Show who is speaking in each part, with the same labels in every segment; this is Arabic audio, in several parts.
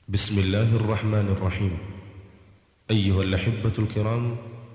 Speaker 1: بسم الله الرحمن الرحيم. أيها الأحبة الكرام،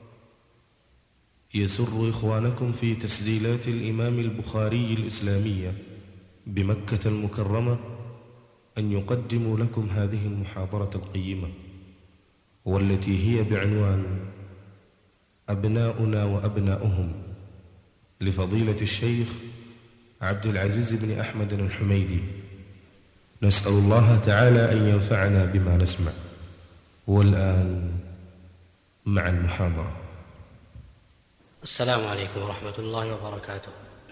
Speaker 1: يسر إخوانكم في تسجيلات الإمام البخاري الإسلامية بمكة المكرمة أن يقدموا لكم هذه المحاضرة القيمة، والتي هي بعنوان أبناؤنا وأبناؤهم، لفضيلة الشيخ عبد العزيز بن أحمد الحميدي. نسأل الله تعالى أن ينفعنا بما نسمع. والآن مع المحاضرة.
Speaker 2: السلام عليكم ورحمة الله وبركاته.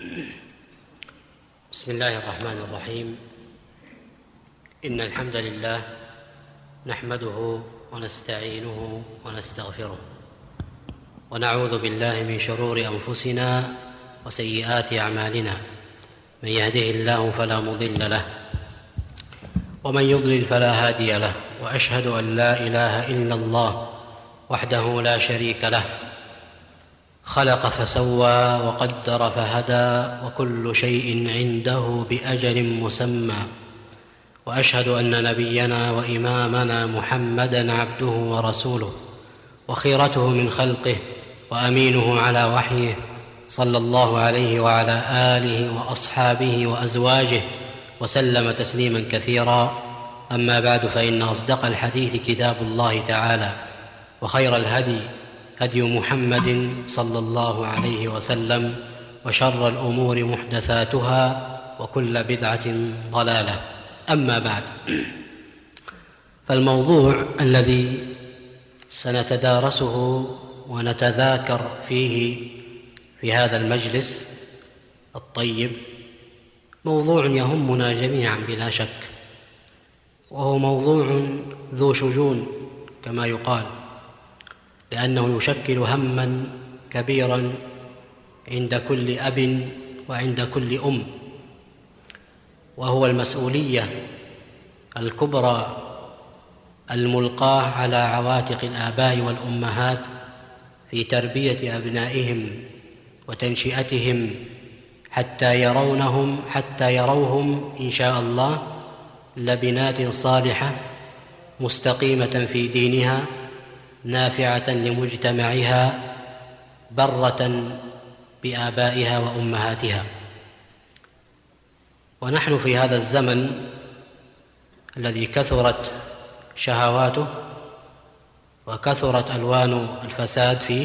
Speaker 2: بسم الله الرحمن الرحيم. إن الحمد لله نحمده ونستعينه ونستغفره، ونعوذ بالله من شرور أنفسنا وسيئات أعمالنا. من يهده الله فلا مضل له، ومن يضلل فلا هادي له، وأشهد أن لا إله إلا الله وحده لا شريك له، خلق فسوى وقدر فهدى، وكل شيء عنده بأجل مسمى. وأشهد أن نبينا وإمامنا محمدًا عبده ورسوله، وخيرته من خلقه، وأمينه على وحيه، صلى الله عليه وعلى آله وأصحابه وأزواجه وسلم تسليما كثيرا. أما بعد، فإن أصدق الحديث كتاب الله تعالى، وخير الهدي هدي محمد صلى الله عليه وسلم، وشر الأمور محدثاتها، وكل بدعة ضلالة. أما بعد، فالموضوع الذي سنتدارسه ونتذاكر فيه في هذا المجلس الطيب موضوع يهمنا جميعا بلا شك، وهو موضوع ذو شجون كما يقال، لأنه يشكل همًا كبيرا عند كل أب وعند كل أم، وهو المسؤولية الكبرى الملقاة على عواتق الآباء والأمهات في تربية أبنائهم وتنشئتهم حتى يروهم إن شاء الله لبنات صالحة مستقيمة في دينها، نافعة لمجتمعها، برة بآبائها وأمهاتها. ونحن في هذا الزمن الذي كثرت شهواته وكثرت ألوان الفساد فيه،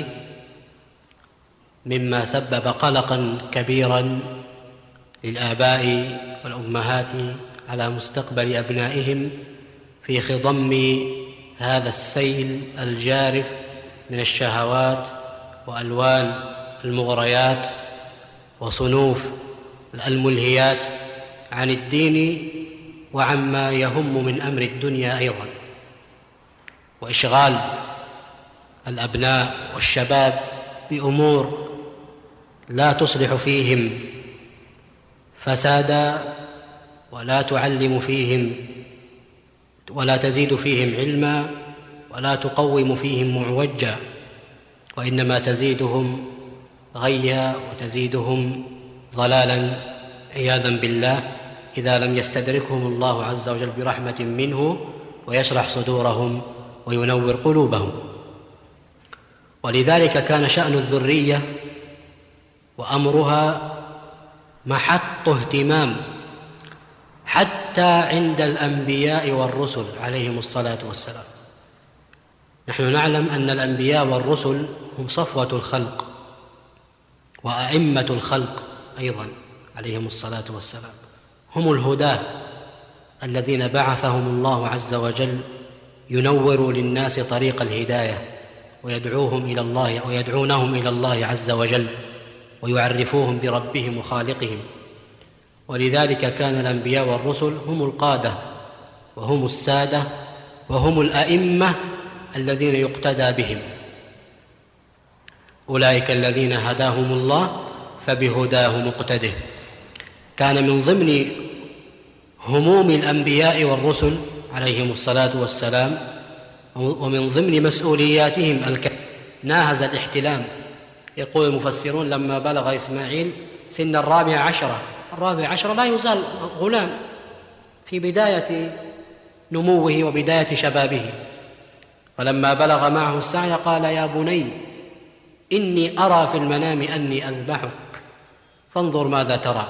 Speaker 2: مما سبب قلقا كبيرا للآباء والأمهات على مستقبل أبنائهم في خضم هذا السيل الجارف من الشهوات وألوان المغريات وصنوف الملهيات عن الدين وعما يهم من أمر الدنيا أيضا، وإشغال الأبناء والشباب بأمور لا تصلح فيهم فسادا، ولا تعلم فيهم ولا تزيد فيهم علما، ولا تقوم فيهم معوجا، وإنما تزيدهم غيا وتزيدهم ضلالا عياذا بالله، إذا لم يستدركهم الله عز وجل برحمة منه ويشرح صدورهم وينور قلوبهم. ولذلك كان شأن الذرية وأمرها محط اهتمام حتى عند الأنبياء والرسل عليهم الصلاة والسلام. نحن نعلم أن الأنبياء والرسل هم صفوة الخلق وأئمة الخلق أيضا عليهم الصلاة والسلام، هم الهداة الذين بعثهم الله عز وجل ينوروا للناس طريق الهداية، ويدعونهم إلى الله عز وجل، ويعرفوهم بربهم وخالقهم. ولذلك كان الأنبياء والرسل هم القادة وهم السادة وهم الأئمة الذين يقتدى بهم. أولئك الذين هداهم الله فبهداه مقتده. كان من ضمن هموم الأنبياء والرسل عليهم الصلاة والسلام ومن ضمن مسؤولياتهم ناهز الاحتلام. يقول المفسرون لما بلغ إسماعيل سن 14 لا يزال غلام في بداية نموه وبداية شبابه، فلما بلغ معه السعي قال: يا بني إني أرى في المنام أني أذبحك فانظر ماذا ترى.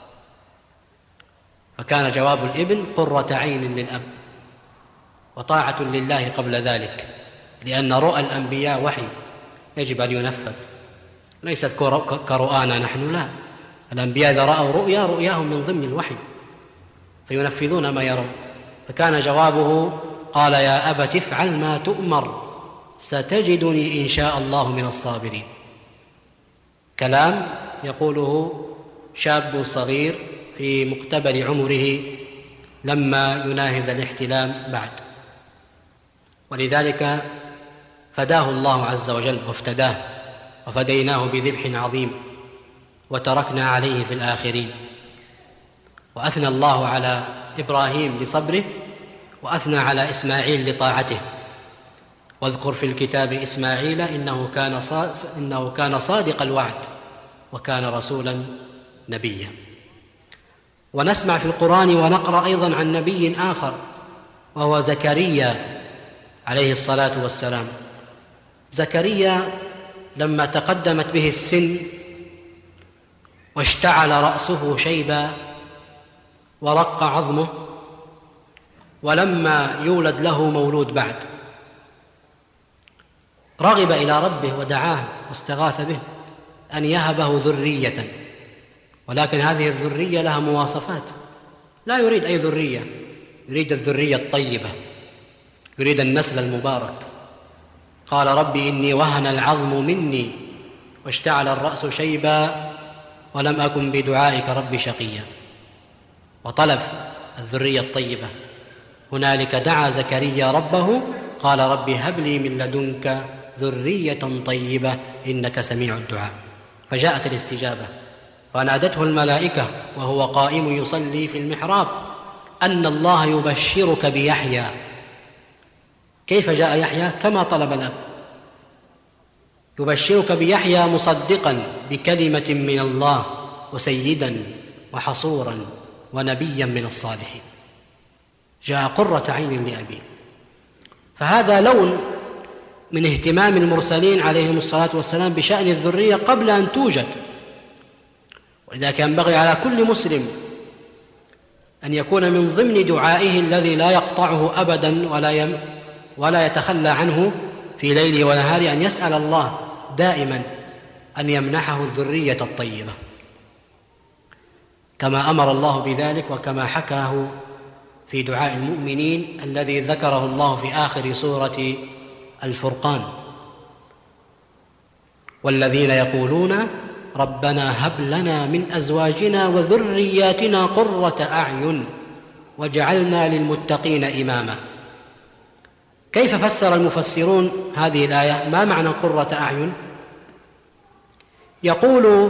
Speaker 2: فكان جواب الابن قرة عين للأب وطاعة لله قبل ذلك، لأن رؤى الأنبياء وحي يجب أن ينفذ، ليست كرؤانا نحن، لا، الأنبياء إذا رأوا رؤياهم من ضمن الوحي فينفذون ما يرون. فكان جوابه قال: يا أبت افعل ما تؤمر ستجدني إن شاء الله من الصابرين. كلام يقوله شاب صغير في مقتبل عمره لما يناهز الاحتلام بعد، ولذلك فداه الله عز وجل وافتداه، وفديناه بذبح عظيم وتركنا عليه في الآخرين. وأثنى الله على إبراهيم بصبره، وأثنى على إسماعيل لطاعته. واذكر في الكتاب إسماعيل إنه كان صادق الوعد وكان رسولا نبيا. ونسمع في القرآن ونقرأ أيضا عن نبي آخر وهو زكريا عليه الصلاة والسلام. زكريا لما تقدمت به السن واشتعل رأسه شيبا ورق عظمه، ولما يولد له مولود بعد رغب إلى ربه ودعاه واستغاث به أن يهبه ذرية، ولكن هذه الذرية لها مواصفات، لا يريد أي ذرية، يريد الذرية الطيبة، يريد النسل المبارك. قال: ربي إني وهن العظم مني واشتعل الرأس شيبا ولم أكن بدعائك ربي شقيا. وطلب الذرية الطيبة. هنالك دعا زكريا ربه قال: ربي هب لي من لدنك ذرية طيبة إنك سميع الدعاء. فجاءت الاستجابة، فنادته الملائكة وهو قائم يصلي في المحراب أن الله يبشرك بيحيى. كيف جاء يحيى؟ كما طلب الأب، يبشرك بيحيى مصدقا بكلمة من الله وسيدا وحصورا ونبيا من الصالحين. جاء قرة عين لأبيه. فهذا لون من اهتمام المرسلين عليهم الصلاة والسلام بشأن الذرية قبل أن توجد. ولذلك ينبغي على كل مسلم أن يكون من ضمن دعائه الذي لا يقطعه أبدا ولا يتخلى عنه في ليله ونهاره أن يسأل الله دائما أن يمنحه الذرية الطيبة، كما أمر الله بذلك وكما حكاه في دعاء المؤمنين الذي ذكره الله في آخر سورة الفرقان: والذين يقولون ربنا هب لنا من أزواجنا وذرياتنا قرة أعين واجعلنا للمتقين إماما. كيف فسر المفسرون هذه الآية؟ ما معنى قرة أعين؟ يقول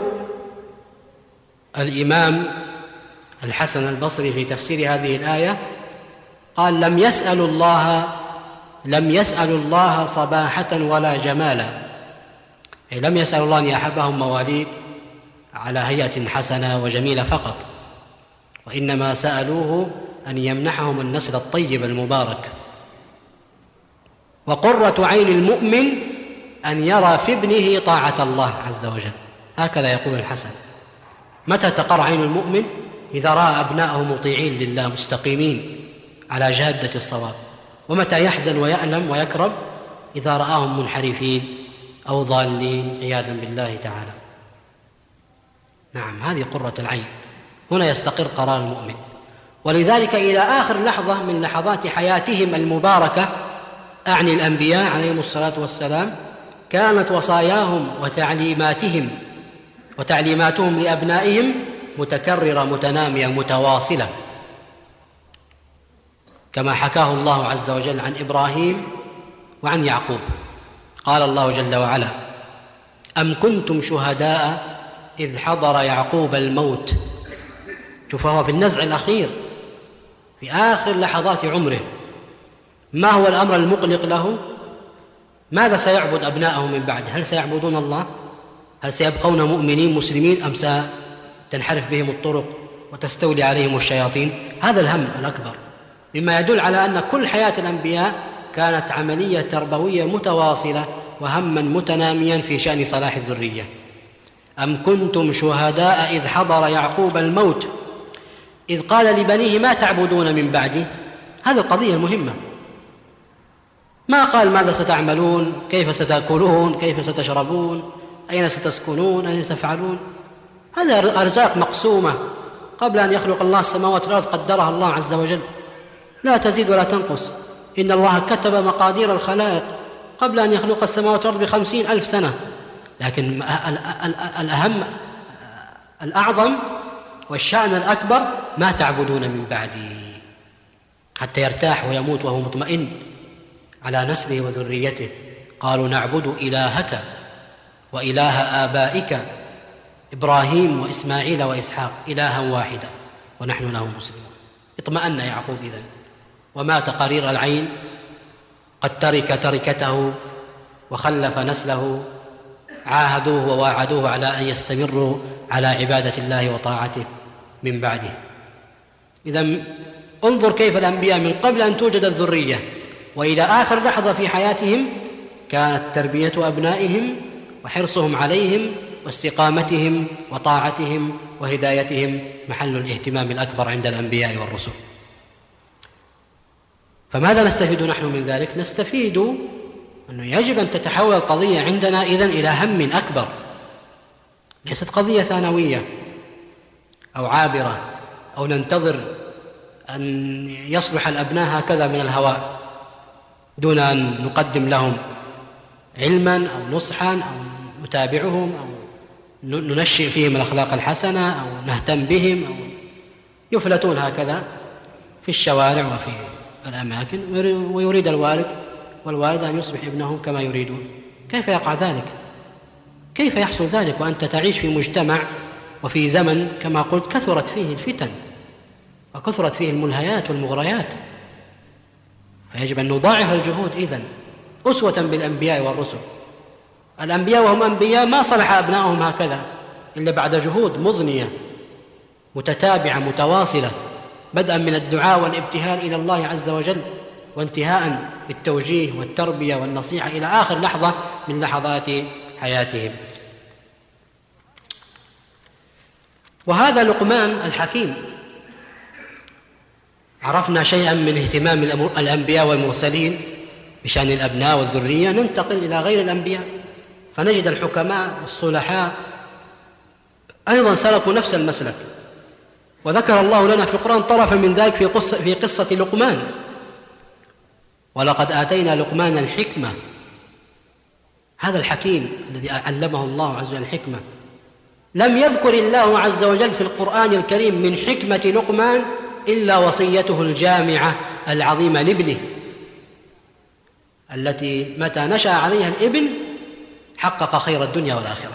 Speaker 2: الإمام الحسن البصري في تفسير هذه الآية قال: لم يسألوا الله صباحة ولا جمالا، أي لم يسألوا الله أن يحبهم مواليد على هيئة حسنة وجميلة فقط، وإنما سألوه أن يمنحهم النسل الطيب المبارك. وقرة عين المؤمن أن يرى في ابنه طاعة الله عز وجل، هكذا يقول الحسن. متى تقر عين المؤمن؟ إذا رأى أبناءه مطيعين لله مستقيمين على جادة الصواب. ومتى يحزن ويألم ويكرب؟ إذا رآهم منحرفين أو ضالين عياذا بالله تعالى. نعم، هذه قرة العين، هنا يستقر قرار المؤمن. ولذلك إلى آخر لحظة من لحظات حياتهم المباركة، أعني الأنبياء عليهم الصلاة والسلام، كانت وصاياهم وتعليماتهم لأبنائهم متكررة متنامية متواصلة، كما حكاه الله عز وجل عن إبراهيم وعن يعقوب. قال الله جل وعلا: أم كنتم شهداء إذ حضر يعقوب الموت. شوف، هو في النزع الأخير في آخر لحظات عمره، ما هو الأمر المقلق له؟ ماذا سيعبد أبناءه من بعد؟ هل سيعبدون الله؟ هل سيبقون مؤمنين مسلمين أم ستنحرف بهم الطرق وتستولي عليهم الشياطين؟ هذا الهم الأكبر. مما يدل على أن كل حياة الأنبياء كانت عملية تربوية متواصلة وهما متناميا في شأن صلاح الذرية. أم كنتم شهداء إذ حضر يعقوب الموت إذ قال لبنيه ما تعبدون من بعدي؟ هذه القضية المهمة. ما قال ماذا ستعملون، كيف ستأكلون، كيف ستشربون، أين ستسكنون، أين ستفعلون. هذا أرزاق مقسومة قبل أن يخلق الله السماوات والأرض، قدرها الله عز وجل لا تزيد ولا تنقص. إن الله كتب مقادير الخلائق قبل أن يخلق السماوات والأرض ب50,000 سنة. لكن الأهم الأعظم والشأن الأكبر ما تعبدون من بعدي، حتى يرتاح ويموت وهو مطمئن على نسله وذريته. قالوا نعبد إلهك وإله آبائك إبراهيم وإسماعيل وإسحاق إلها واحدا ونحن له مسلمون. اطمأن يعقوب إذن ومات قرير العين، قد ترك تركته وخلف نسله عاهدوه وواعدوه على أن يستمروا على عبادة الله وطاعته من بعده. إذن انظر كيف الأنبياء من قبل أن توجد الذرية وإلى آخر لحظة في حياتهم كانت تربية أبنائهم وحرصهم عليهم واستقامتهم وطاعتهم وهدايتهم محل الاهتمام الأكبر عند الأنبياء والرسل. فماذا نستفيد نحن من ذلك؟ نستفيد أنه يجب أن تتحول القضية عندنا إذن إلى هم أكبر، ليست قضية ثانوية أو عابرة أو ننتظر أن يصبح الأبناء هكذا من الهواء دون أن نقدم لهم علما أو نصحا أو نتابعهم أو ننشئ فيهم الأخلاق الحسنة أو نهتم بهم، أو يفلتون هكذا في الشوارع وفي الأماكن، ويريد الوالد والوالد أن يصبح ابنهم كما يريدون. كيف يقع ذلك؟ كيف يحصل ذلك وأنت تعيش في مجتمع وفي زمن كما قلت كثرت فيه الفتن وكثرت فيه الملهيات والمغريات؟ فيجب أن نضاعف الجهود إذن أسوة بالأنبياء والرسل. الأنبياء وهم أنبياء ما صلح أبنائهم هكذا إلا بعد جهود مضنية متتابعة متواصلة، بدءا من الدعاء والابتهال إلى الله عز وجل، وانتهاء بالتوجيه والتربية والنصيحة إلى آخر لحظة من لحظات حياتهم. وهذا لقمان الحكيم. عرفنا شيئا من اهتمام الأنبياء والمرسلين بشأن الأبناء والذرية. ننتقل إلى غير الأنبياء فنجد الحكماء والصلحاء أيضا سلكوا نفس المسلك، وذكر الله لنا في القرآن طرفا من ذلك في قصة لقمان. ولقد آتينا لقمان الحكمة. هذا الحكيم الذي علمه الله عز وجل الحكمة لم يذكر الله عز وجل في القرآن الكريم من حكمة لقمان إلا وصيته الجامعة العظيمة لابنه، التي متى نشأ عليها الابن حقق خير الدنيا والآخرة.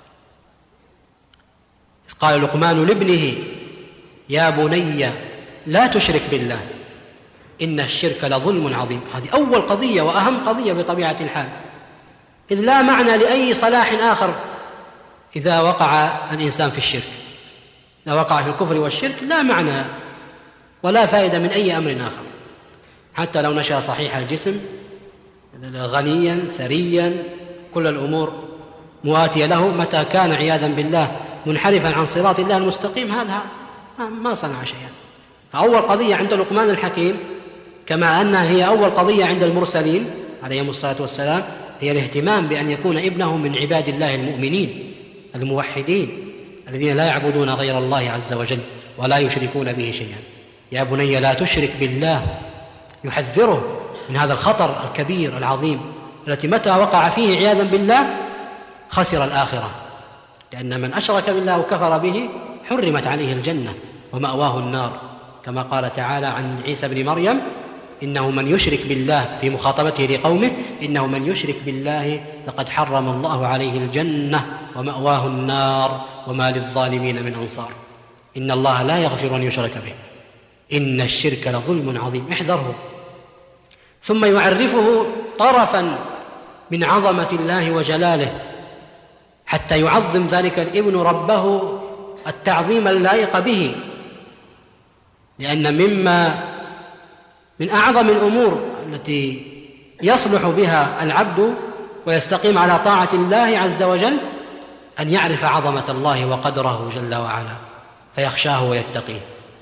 Speaker 2: قال لقمان لابنه يا بني لا تشرك بالله إن الشرك لظلم عظيم. هذه أول قضية وأهم قضية بطبيعة الحال، إذ لا معنى لأي صلاح آخر إذا وقع الإنسان في الشرك. إذا وقع في الكفر والشرك لا معنى ولا فائدة من أي أمر آخر، حتى لو نشأ صحيح الجسم غنيا ثريا كل الأمور مواتية له، متى كان عياذا بالله منحرفا عن صراط الله المستقيم هذا ما صنع شيئا. فأول قضية عند لقمان الحكيم كما أنها هي أول قضية عند المرسلين عليهم الصلاة والسلام هي الاهتمام بأن يكون ابنه من عباد الله المؤمنين الموحدين الذين لا يعبدون غير الله عز وجل ولا يشركون به شيئا. يا بني لا تشرك بالله، يحذره من هذا الخطر الكبير العظيم التي متى وقع فيه عياذا بالله خسر الآخرة، لأن من أشرك بالله وكفر به حرمت عليه الجنة ومأواه النار، كما قال تعالى عن عيسى بن مريم إنه من يشرك بالله في مخاطبته لقومه إنه من يشرك بالله فقد حرم الله عليه الجنة ومأواه النار وما للظالمين من أنصار. إن الله لا يغفر أن يشرك به إن الشرك لظلم عظيم، احذره. ثم يعرفه طرفا من عظمة الله وجلاله حتى يعظم ذلك الابن ربه التعظيم اللائق به، لأن مما من أعظم الأمور التي يصلح بها العبد ويستقيم على طاعة الله عز وجل أن يعرف عظمة الله وقدره جل وعلا فيخشاه ويتقيه.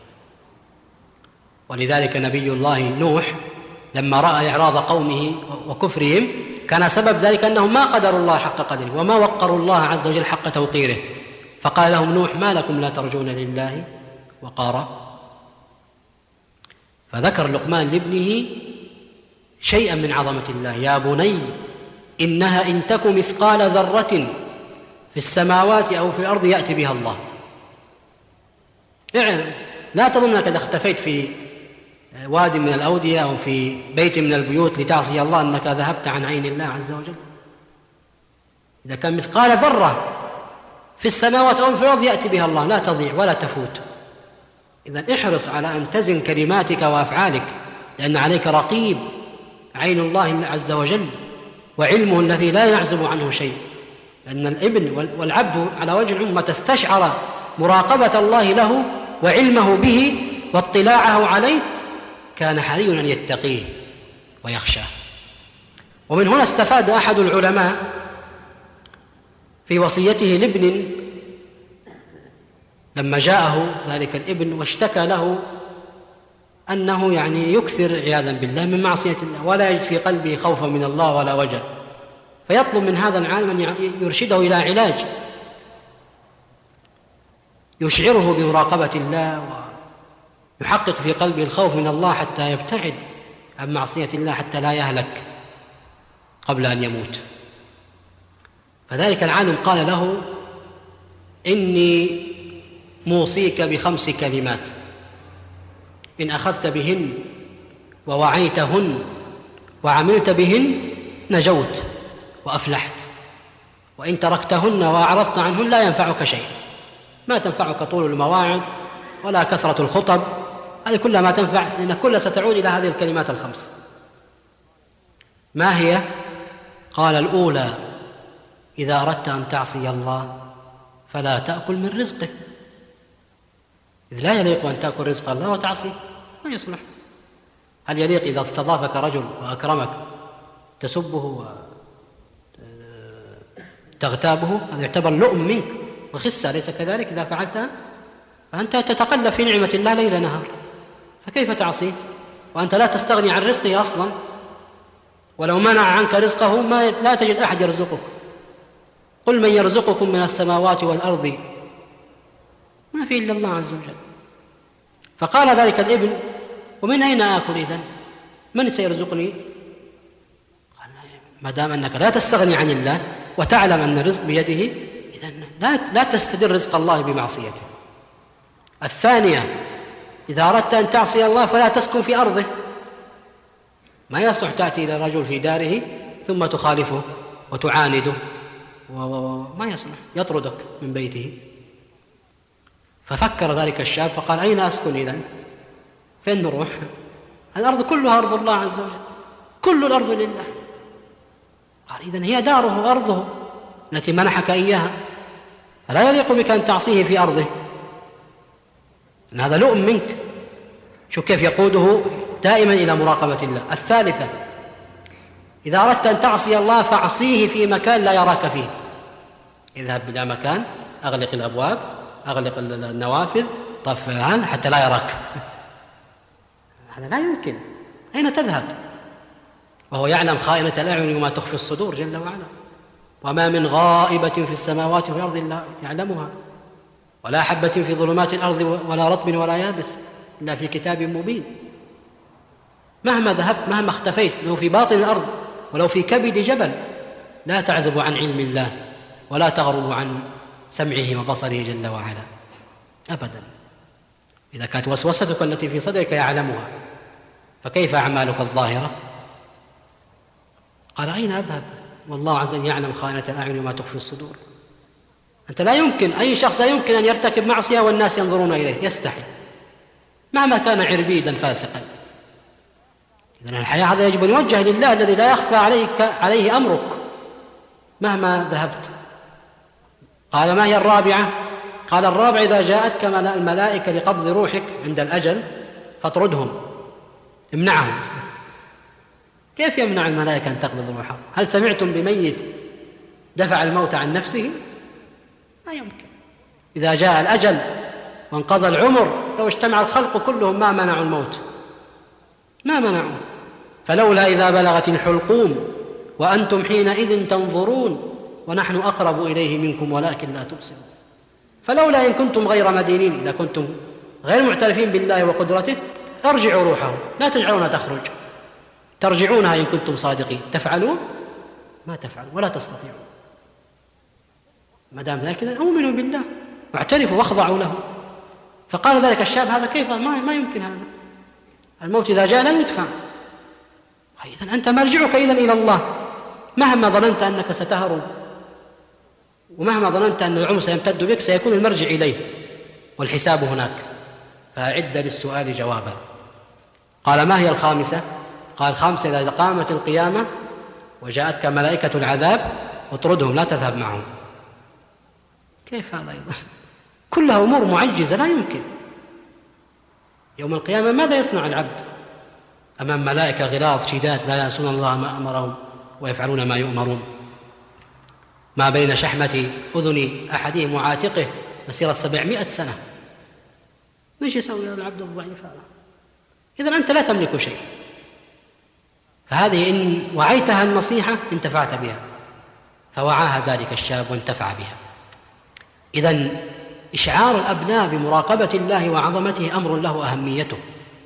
Speaker 2: ولذلك نبي الله نوح لما رأى إعراض قومه وكفرهم كان سبب ذلك أنهم ما قدروا الله حق قدره وما وقروا الله عز وجل حق توقيره، فقال لهم نوح: ما لكم لا ترجون لله وقارا. فذكر لقمان لابنه شيئا من عظمة الله: يا بني إنها إن تك مثقال ذرة في السماوات أو في الأرض يأتي بها الله. يعني لا تظن أنك إذا اختفيت في واد من الأودية أو في بيت من البيوت لتعصي الله أنك ذهبت عن عين الله عز وجل. إذا كان مثقال ذرة في السماوات أو في الأرض يأتي بها الله، لا تضيع ولا تفوت. إذن احرص على أن تزن كلماتك وأفعالك، لأن عليك رقيب عين الله عز وجل وعلمه الذي لا يعزب عنه شيء. لأن الابن والعبد على وجه العموم متى استشعر مراقبة الله له وعلمه به واطلاعه عليه كان حري أن يتقيه ويخشاه. ومن هنا استفاد أحد العلماء في وصيته لابن لما جاءه ذلك الابن واشتكى له أنه يكثر عياذا بالله من معصية الله ولا يجد في قلبه خوفا من الله ولا وجل، فيطلب من هذا العالم أن يرشده إلى علاج يشعره بمراقبة الله ويحقق في قلبه الخوف من الله حتى يبتعد عن معصية الله حتى لا يهلك قبل أن يموت. فذلك العالم قال له: إني موصيك ب5 كلمات إن أخذت بهن ووعيتهن وعملت بهن نجوت وأفلحت، وإن تركتهن وأعرضت عنهن لا ينفعك شيء، ما تنفعك طول المواعظ ولا كثرة الخطب، هذه كلها ما تنفع، لأن كلها ستعود إلى هذه الكلمات ال5. ما هي؟ قال: الأولى إذا أردت أن تعصي الله فلا تأكل من رزقه، إذ لا يليق أن تأكل رزق الله وتعصيه، ما يصلح. هل يليق إذا استضافك رجل وأكرمك تسبه وتغتابه؟ هذا يعتبر لؤم منك وخسة، ليس كذلك؟ إذا فعلتها فأنت تتقلب في نعمة الله ليل نهار، فكيف تعصيه وأنت لا تستغني عن رزقه أصلا؟ ولو منع عنك رزقه لا تجد أحد يرزقك. قل من يرزقكم من السماوات والأرض، ما في إلا الله عز وجل. فقال ذلك الابن: ومن أين آكل إذن؟ من سيرزقني؟ قال: ما دام أنك لا تستغني عن الله وتعلم أن الرزق بيده، إذن لا تستدر رزق الله بمعصيته. الثانية: إذا أردت أن تعصي الله فلا تسكن في أرضه، ما يصح تأتي إلى رجل في داره ثم تخالفه وتعانده، وما يصلح، يطردك من بيته. ففكر ذلك الشاب فقال: أين أسكن إذن؟ فين نروح؟ الأرض كلها أرض الله عز وجل، كل الأرض لله. قال: إذن هي داره وأرضه التي منحك إياها، فلا يليق بك أن تعصيه في أرضه، إن هذا لؤم منك. شوف كيف يقوده دائما إلى مراقبة الله. الثالثة: إذا أردت أن تعصي الله فاعصيه في مكان لا يراك فيه، اذهب إلى مكان، أغلق الأبواب، أغلق النوافذ، طفّ عنه حتى لا يراك. هذا لا يمكن، أين تذهب وهو يعلم خائنة الأعين وما تخفي الصدور جل وعلا؟ وما من غائبة في السماوات والأرض إلا يعلمها، ولا حبة في ظلمات الأرض ولا رطب ولا يابس إلا في كتاب مبين. مهما ذهبت، مهما اختفيت، لو في باطن الأرض ولو في كبد جبل، لا تعزب عن علم الله ولا تغرب عن سمعه وبصره جل وعلا أبدا. إذا كانت وسوستك التي في صدرك يعلمها، فكيف أعمالك الظاهرة؟ قال: أين أذهب والله عز وجل يعلم خائنة الأعين وما تخفي الصدور. أنت لا يمكن، أي شخص لا يمكن أن يرتكب معصية والناس ينظرون إليه، يستحي مهما كان عربيدا فاسقا. إذن الحياة هذا يجب أن يوجه لله الذي لا يخفى عليه أمرك مهما ذهبت. قال: ما هي الرابعة؟ قال: الرابعة: إذا جاءتك الملائكة لقبض روحك عند الأجل فاطردهم، امنعهم. كيف يمنع الملائكة أن تقبض روحه؟ هل سمعتم بميت دفع الموت عن نفسه؟ ما يمكن. إذا جاء الأجل وانقضى العمر لو اجتمع الخلق كلهم ما منعوا الموت، ما منعوه. فلولا إذا بلغت الحلقوم وأنتم حينئذ تنظرون ونحن أقرب إليه منكم ولكن لا تبصرون. فلولا إن كنتم غير مدينين، إذا كنتم غير معترفين بالله وقدرته، ارجعوا روحه، لا تجعلونها تخرج، ترجعونها إن كنتم صادقين. تفعلون؟ ما تفعلون ولا تستطيعون. ما دام ذلك أؤمنوا بالله واعترفوا واخضعوا له. فقال ذلك الشاب هذا كيف؟ ما يمكن هذا، الموت إذا جاء لا يدفع. إذن أنت مرجعك إذن إلى الله، مهما ظننت أنك ستهرب ومهما ظننت أن العمر سيمتد بك سيكون المرجع إليه والحساب هناك. فأعد للسؤال جوابا. قال ما هي الخامسة؟ قال الخامسة إذا قامت القيامة وجاءتك ملائكة العذاب اطردهم لا تذهب معهم. كيف هذا أيضا؟ كلها أمور معجزة لا يمكن. يوم القيامة ماذا يصنع العبد أمام ملائكة غلاظ شداد لا يعصون الله ما أمرهم ويفعلون ما يؤمرون؟ ما بين شحمة أذن أحدهم وعاتقه مسيرة 700 سنة. ماذا يسوي العبد الضعيف هذا؟ إذن أنت لا تملك شيء. فهذه إن وعيتها النصيحة انتفعت بها، فوعاها ذلك الشاب وانتفع بها. إذن إشعار الأبناء بمراقبة الله وعظمته أمر له أهميته،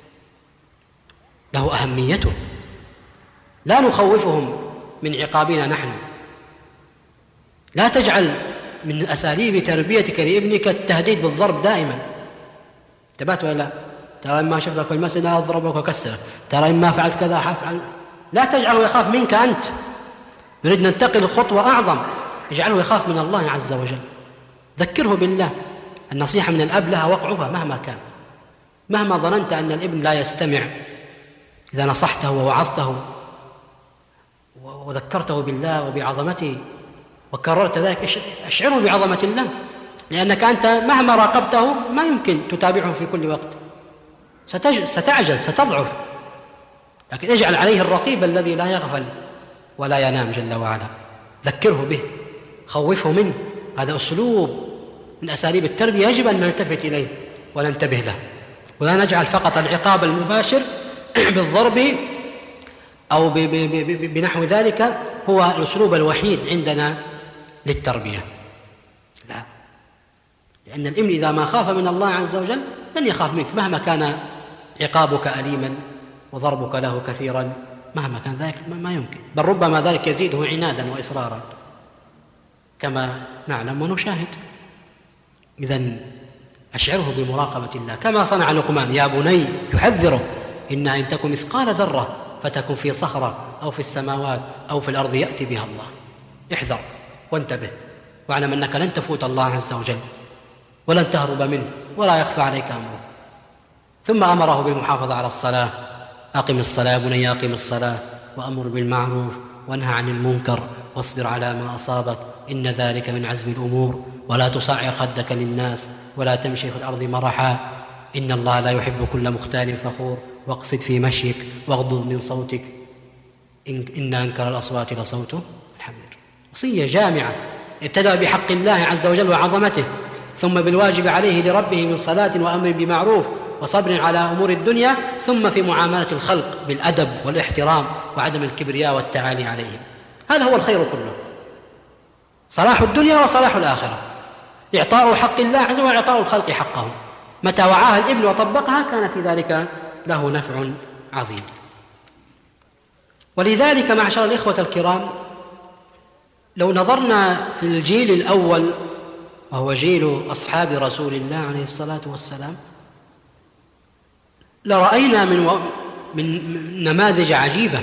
Speaker 2: له أهميته. لا نخوفهم من عقابنا نحن. لا تجعل من أساليب تربيتك لابنك التهديد بالضرب دائما. انتبهت ولا لا؟ ترى إما شفتك في المسجد أضربك وكسرك، ترى إما فعلت كذا حفعل. لا تجعله يخاف منك أنت. نريد ننتقل خطوة أعظم، اجعله يخاف من الله عز وجل. ذكره بالله. النصيحة من الأب لها وقعها مهما كان. مهما ظننت أن الابن لا يستمع، إذا نصحته ووعظته وذكرته بالله وبعظمته وكررت ذلك اشعره بعظمة الله، لأنك أنت مهما راقبته ما يمكن تتابعه في كل وقت، ستعجز ستضعف. لكن اجعل عليه الرقيب الذي لا يغفل ولا ينام جل وعلا. ذكره به، خوفه منه. هذا أسلوب من أساليب التربية يجب أن نلتفت إليه وننتبه له، ولا نجعل فقط العقاب المباشر بالضرب أو بنحو ذلك هو الأسلوب الوحيد عندنا للتربية. لا، لأن الابن إذا ما خاف من الله عز وجل لن يخاف منك مهما كان عقابك أليما وضربك له كثيرا. مهما كان ذلك ما يمكن، بل ربما ذلك يزيده عنادا وإصرارا كما نعلم ونشاهد. إذن أشعره بمراقبة الله كما صنع لقمان. يا بني يحذره إنها إن تكن مثقال ذرة فتكن في صخرة أو في السماوات أو في الأرض يأتي بها الله. احذر وانتبه، واعلم أنك لن تفوت الله عز وجل ولن تهرب منه ولا يخفى عليك أمره. ثم أمره بالمحافظة على الصلاة. أقم الصلاة بني أقم الصلاة وأمر بالمعروف وانهى عن المنكر واصبر على ما أصابك إن ذلك من عزم الأمور ولا تصعر خدك للناس ولا تمشي في الأرض مرحا إن الله لا يحب كل مختال فخور واقصد في مشيك واغضض من صوتك إن أنكر الأصوات لصوت الحمير. وصية جامعة ابتدأ بحق الله عز وجل وعظمته، ثم بالواجب عليه لربه من صلاة وأمر بمعروف وصبر على أمور الدنيا، ثم في معاملة الخلق بالأدب والاحترام وعدم الكبرياء والتعالي عليهم. هذا هو الخير كله، صلاح الدنيا وصلاح الآخرة، إعطاء حق الله عز وجل وإعطاء الخلق حقهم. متى وعاها الابن وطبقها كان في ذلك له نفع عظيم. ولذلك معشر الإخوة الكرام، لو نظرنا في الجيل الأول وهو جيل أصحاب رسول الله عليه الصلاة والسلام لرأينا من نماذج عجيبة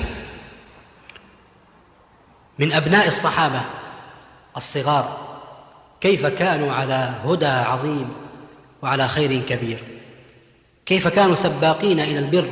Speaker 2: من أبناء الصحابة الصغار، كيف كانوا على هدى عظيم وعلى خير كبير، كيف كانوا سباقين إلى البر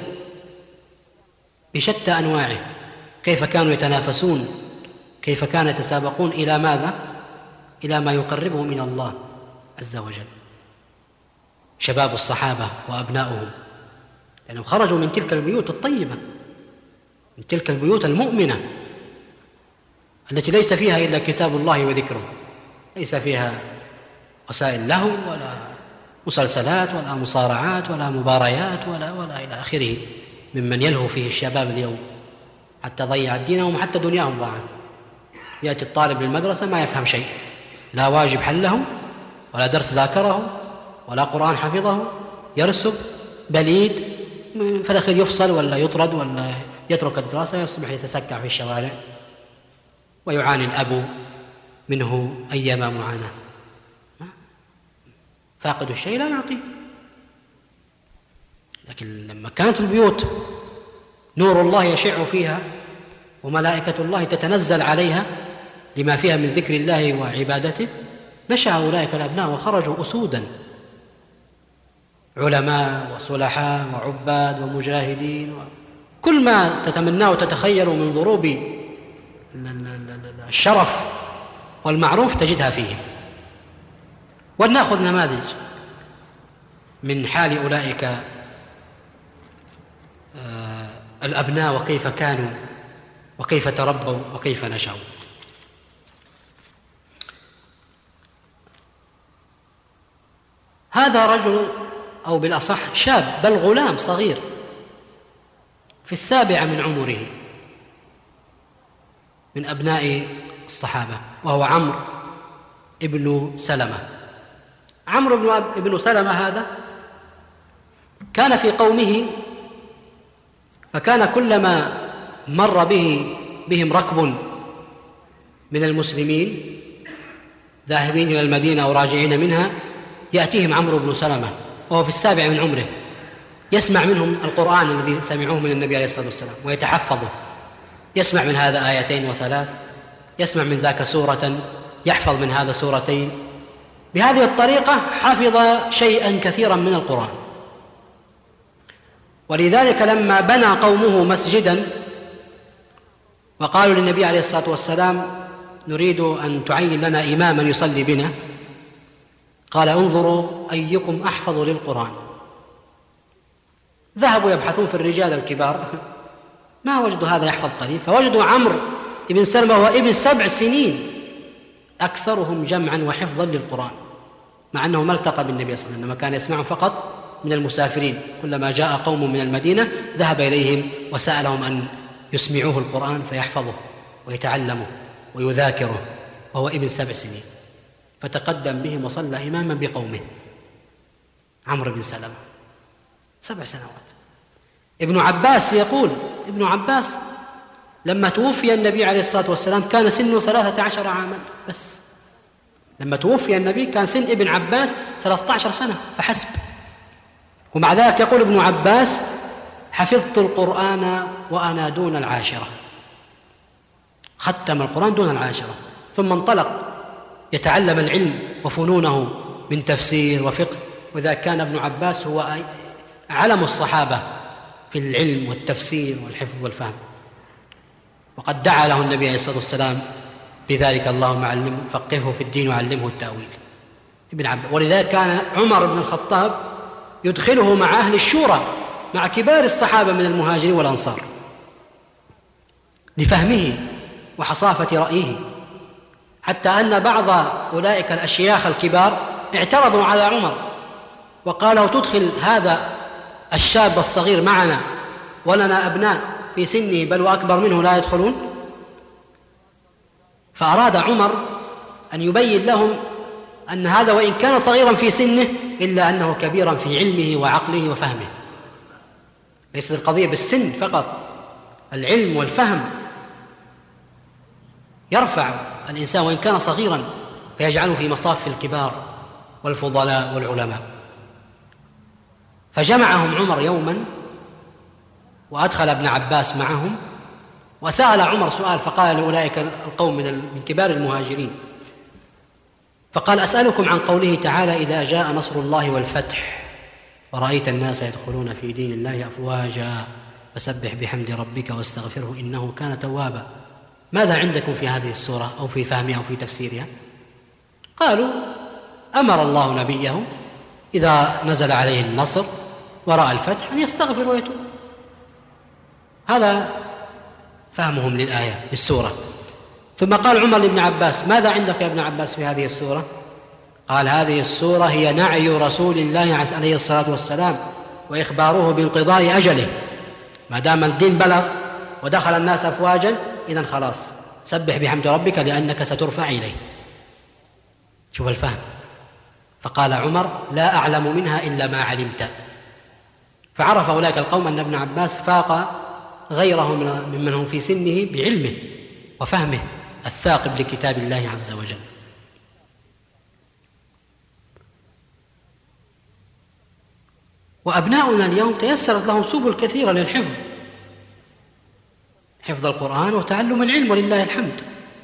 Speaker 2: بشتى أنواعه، كيف كانوا يتنافسون، كيف كانوا يتسابقون إلى ماذا؟ إلى ما يقربهم من الله عز وجل. شباب الصحابة وأبناؤهم لأنهم خرجوا من تلك البيوت الطيبة، من تلك البيوت المؤمنة التي ليس فيها إلا كتاب الله وذكره، ليس فيها وسائل لهو ولا مسلسلات ولا مصارعات ولا مباريات ولا إلى آخره ممن يلهو فيه الشباب اليوم حتى ضيع دينهم وحتى دنياهم ضاعت. يأتي الطالب للمدرسة ما يفهم شيء، لا واجب حله ولا درس ذاكره ولا قرآن حفظه، يرسب بليد، في الأخير يفصل ولا يطرد ولا يترك الدراسة، يصبح يتسكع في الشوارع ويعاني الأب منه أيما معاناة. فاقد الشيء لا يعطيه. لكن لما كانت البيوت نور الله يشع فيها وملائكة الله تتنزل عليها لما فيها من ذكر الله وعبادته، نشأ أولئك الأبناء وخرجوا أسودا، علماء وصلحاء وعباد ومجاهدين، كل ما تتمناه وتتخيلوا من ضروب الشرف والمعروف تجدها فيهم. ولنأخذ نماذج من حال أولئك الأبناء وكيف كانوا وكيف تربوا وكيف نشأوا. هذا رجل أو بالأصح شاب بل غلام صغير في 7 من عمره من أبناء الصحابة، وهو عمرو ابن سلمة. عمرو ابن سلمة هذا كان في قومه، فكان كلما مر بهم ركب من المسلمين ذاهبين إلى المدينة أو راجعين منها يأتيهم عمرو بن سلمة وهو في 7 من عمره، يسمع منهم القرآن الذي سمعوه من النبي عليه الصلاة والسلام ويتحفظه، يسمع من هذا 2 و3، يسمع من ذاك سورة، يحفظ من هذا 2 سورة. بهذه الطريقة حفظ شيئا كثيرا من القرآن. ولذلك لما بنى قومه مسجدا وقالوا للنبي عليه الصلاة والسلام نريد أن تعين لنا إماما يصلي بنا، قال انظروا أيكم أحفظ للقرآن. ذهبوا يبحثون في الرجال الكبار ما وجدوا هذا يحفظ قليل، فوجدوا عمرو ابن سلمة وهو ابن 7 سنين أكثرهم جمعا وحفظا للقرآن، مع أنه ما التقى بالنبي صلى الله عليه وسلم، كان يسمعه فقط من المسافرين. كلما جاء قوم من المدينة ذهب إليهم وسألهم أن يسمعوه القرآن فيحفظه ويتعلمه ويذاكره، وهو ابن 7 سنين، فتقدم بهم وصلى إماما بقومه. عمرو بن سلمة 7 سنوات. ابن عباس يقول، ابن عباس لما توفي النبي عليه الصلاة والسلام كان سنه 13 عاما بس. لما توفي النبي كان سن ابن عباس 13 سنة فحسب. ومع ذلك يقول ابن عباس حفظت القرآن وأنا دون 10، ختم القرآن دون 10، ثم انطلق يتعلم العلم وفنونه من تفسير وفقه. وإذا كان ابن عباس هو علم الصحابة في العلم والتفسير والحفظ والفهم، وقد دعا له النبي عليه الصلاة والسلام بذلك اللهم علمه فقهه في الدين وعلمه التأويل. ابن عباس. ولذلك كان عمر بن الخطاب يدخله مع أهل الشورى مع كبار الصحابة من المهاجرين والأنصار لفهمه وحصافة رأيه، حتى أن بعض أولئك الأشياخ الكبار اعترضوا على عمر وقالوا تدخل هذا الشاب الصغير معنا ولنا أبناء في سنه بل وأكبر منه لا يدخلون. فأراد عمر أن يبين لهم أن هذا وإن كان صغيرا في سنه إلا أنه كبيرا في علمه وعقله وفهمه. ليست القضية بالسن فقط، العلم والفهم يرفع الإنسان وإن كان صغيرا فيجعله في مصاف الكبار والفضلاء والعلماء. فجمعهم عمر يوما وأدخل ابن عباس معهم، وسأل عمر سؤال فقال لأولئك القوم من كبار المهاجرين، فقال أسألكم عن قوله تعالى إذا جاء نصر الله والفتح ورأيت الناس يدخلون في دين الله أفواجا فسبح بحمد ربك واستغفره إنه كان توابا. ماذا عندكم في هذه السورة أو في فهمها أو في تفسيرها؟ قالوا أمر الله نبيه إذا نزل عليه النصر وراء الفتح أن يستغفر ويتوب. هذا فهمهم للآية للسورة. ثم قال عمر لابن عباس: ماذا عندك يا ابن عباس في هذه السورة؟ قال: هذه السورة هي نعي رسول الله عليه الصلاة والسلام وإخباره بانقضاء أجله. ما دام الدين بلغ ودخل الناس أفواجا إذن خلاص، سبح بحمد ربك لأنك سترفع إليه. شوف الفهم. فقال عمر: لا أعلم منها إلا ما علمت. فعرف أولئك القوم أن ابن عباس فاق غيرهم ممن هم في سنه بعلمه وفهمه الثاقب لكتاب الله عز وجل. وأبناؤنا اليوم تيسرت لهم سبل كثيرة للحفظ، حفظ القرآن وتعلم العلم ولله الحمد.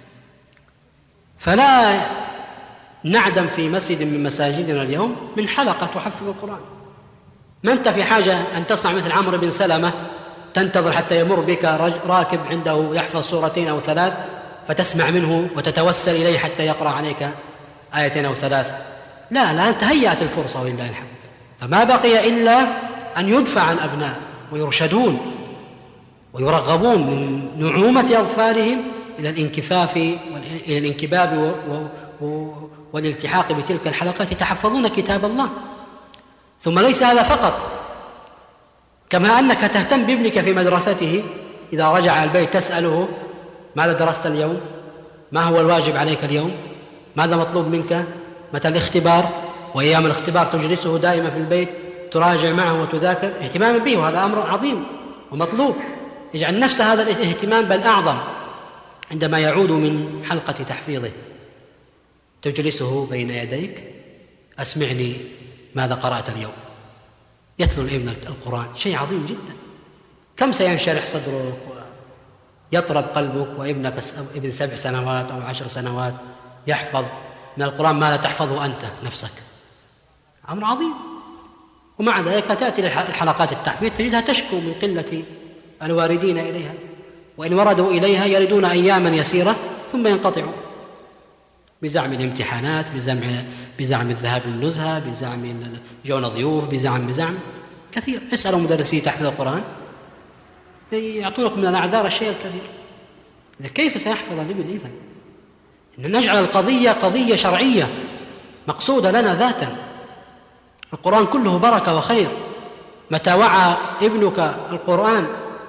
Speaker 2: فلا نعدم في مسجد من مساجدنا اليوم من حلقة تحفظ القرآن. ما أنت في حاجة أن تصنع مثل عمرو بن سلمة تنتظر حتى يمر بك راكب عنده يحفظ سورتين أو 3 فتسمع منه وتتوسل إليه حتى يقرأ عليك 2 أو 3. لا، تهيأت الفرصة ولله الحمد. فما بقي إلا أن يدفع عن أبناء ويرشدون ويرغبون من نعومة أظفارهم إلى الانكفاف إلى الانكباب والالتحاق بتلك الحلقات يتحفظون كتاب الله. ثم ليس هذا فقط، كما أنك تهتم بابنك في مدرسته إذا رجع البيت تسأله: ماذا درست اليوم؟ ما هو الواجب عليك اليوم؟ ماذا مطلوب منك؟ متى الاختبار؟ وأيام الاختبار تجلسه دائما في البيت تراجع معه وتذاكر اهتماما به، وهذا أمر عظيم ومطلوب. يجعل نفس هذا الاهتمام بل أعظم عندما يعود من حلقة تحفيظه، تجلسه بين يديك: أسمعني ماذا قرأت اليوم. يتلو الابن القرآن، شيء عظيم جدا. كم سينشرح صدرك ويطرب قلبك وابنك ابن 7 سنوات أو 10 سنوات يحفظ من القرآن ما لا تحفظه أنت نفسك. أمر عظيم. ومع ذلك تأتي الحلقات التحفيظ تجدها تشكو من قلة الواردين إليها، وإن وردوا إليها يردون أياما يسيرة ثم ينقطعوا بزعم الامتحانات، بزعم الذهاب للنزهة، بزعم جون ضيوف، بزعم كثير. اسألوا مدرسي تحفيظ القرآن يعطونك من الأعذار الشيء الكثير. كيف سيحفظ الابن إذن؟ إن نجعل القضية قضية شرعية مقصودة لنا ذاتا. القرآن كله بركة وخير. متى وعى ابنك القرآن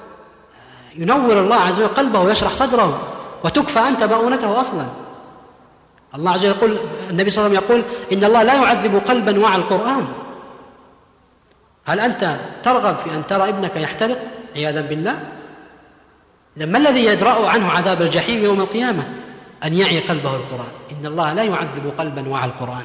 Speaker 2: ينور الله عز وجل قلبه ويشرح صدره وتكفى أنت مؤونته أصلا. الله عز وجل يقول، النبي صلى الله عليه وسلم يقول: إن الله لا يعذب قلبا وعى القرآن. هل أنت ترغب في أن ترى ابنك يحترق عياذا بالله؟ ما الذي يدرأ عنه عذاب الجحيم يوم القيامة؟ أن يعي قلبه القرآن. إن الله لا يعذب قلبا وعى القرآن.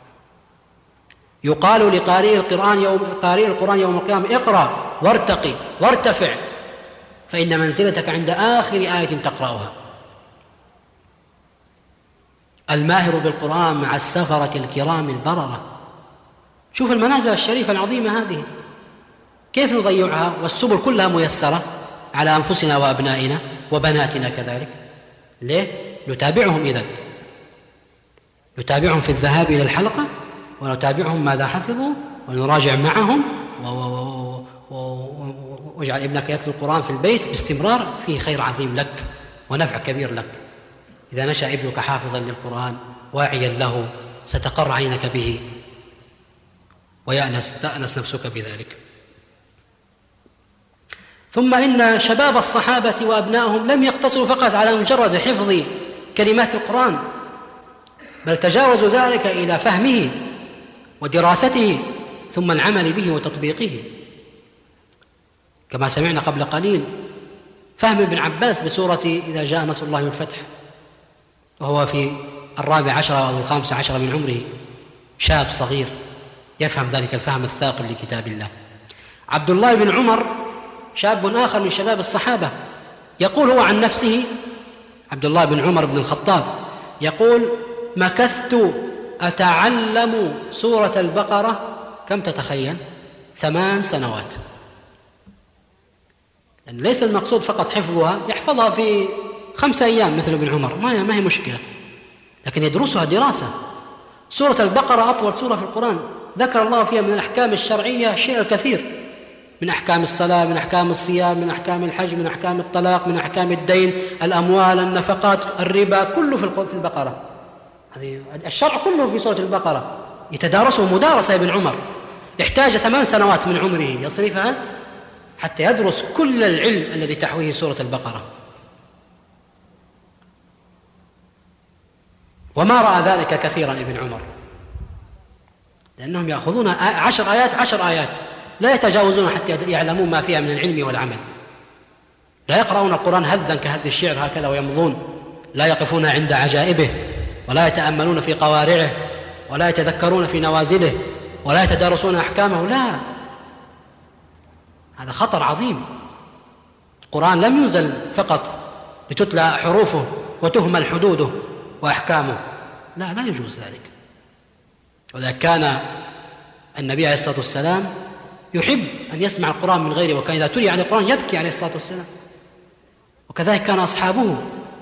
Speaker 2: يقال لقارئ القرآن يوم القيامة: اقرأ وارتقي وارتفع، فإن منزلتك عند آخر آية تقرأها. الماهر بالقرآن مع السفرة الكرام البررة. شوف المنازل الشريفة العظيمة هذه كيف نضيعها، والسبل كلها ميسرة على أنفسنا وأبنائنا وبناتنا كذلك. ليه؟ نتابعهم إذن، نتابعهم في الذهاب إلى الحلقة، ونتابعهم ماذا حفظوا، ونراجع معهم، واجعل ابنك يتلو القرآن في البيت باستمرار. فيه خير عظيم لك ونفع كبير لك. إذا نشأ ابنك حافظا للقرآن واعيا له ستقر عينك به تأنس نفسك بذلك. ثم إن شباب الصحابة وأبنائهم لم يقتصروا فقط على مجرد حفظ كلمات القرآن، بل تجاوزوا ذلك إلى فهمه ودراسته ثم العمل به وتطبيقه، كما سمعنا قبل قليل فهم ابن عباس بسورة إذا جاء نصر الله والفتح، وهو في 14 أو 15 من عمره، شاب صغير يفهم ذلك الفهم الثاقب لكتاب الله. عبد الله بن عمر شاب آخر من شباب الصحابة، يقول هو عن نفسه، عبد الله بن عمر بن الخطاب يقول: مكثت أتعلم سورة البقرة، كم تتخيل؟ 8 سنوات. لأن ليس المقصود فقط حفظها، يحفظها في 5 أيام مثل ابن عمر، ما هي مشكلة، لكن يدرسها دراسة. سورة البقرة أطول سورة في القرآن، ذكر الله فيها من الأحكام الشرعية شيء كثير، من أحكام الصلاة، من أحكام الصيام، من أحكام الحج، من أحكام الطلاق، من أحكام الدين، الأموال، النفقات، الربا، كله في البقرة. هذه الشرع كله في سورة البقرة، يتدارسه مدارسة ابن عمر، يحتاج 8 سنوات من عمره يصرفها حتى يدرس كل العلم الذي تحويه سورة البقرة. وما رأى ذلك كثيرا ابن عمر، لأنهم يأخذون 10 آيات 10 آيات، لا يتجاوزون حتى يعلمون ما فيها من العلم والعمل. لا يقرؤون القرآن هذا كهذ الشعر هكذا ويمضون، لا يقفون عند عجائبه، ولا يتأملون في قوارعه، ولا يتذكرون في نوازله، ولا يتدارسون أحكامه. لا، هذا خطر عظيم. القرآن لم ينزل فقط لتتلى حروفه وتهمل حدوده وأحكامه، لا يجوز ذلك. وإذا كان النبي عليه الصلاة والسلام يحب أن يسمع القرآن من غيره، وكان إذا تلي عليه القرآن يبكي عليه الصلاة والسلام، وكذلك كان أصحابه.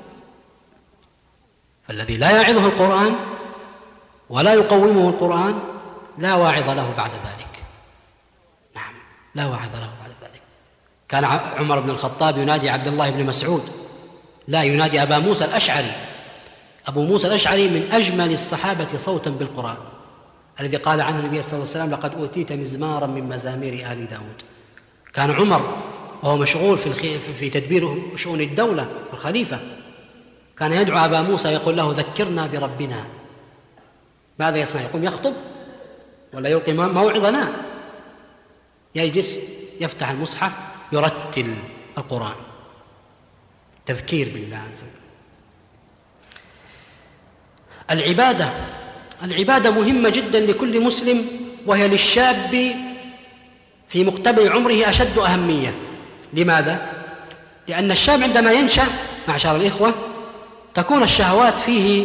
Speaker 2: فالذي لا يعظه القرآن ولا يقومه القرآن لا واعظ له بعد ذلك. نعم، لا واعظ له بعد ذلك. كان عمر بن الخطاب ينادي عبد الله بن مسعود، لا ينادي أبا موسى الأشعري. أبو موسى الأشعري من أجمل الصحابة صوتا بالقرآن، الذي قال عنه النبي صلى الله عليه وسلم: لقد أوتيت مزمارا من مزامير آل داود. كان عمر وهو مشغول في تدبير شؤون الدولة الخليفة، كان يدعو أبا موسى يقول له: ذكرنا بربنا. ماذا يصنع؟ يقوم يخطب ولا يلقي موعظنا؟ يجلس يفتح المصحف يرتل القرآن، تذكير بالله عز وجل. العبادة مهمة جدا لكل مسلم، وهي للشاب في مقتبل عمره أشد أهمية. لماذا؟ لأن الشاب عندما ينشأ معشر الإخوة تكون الشهوات فيه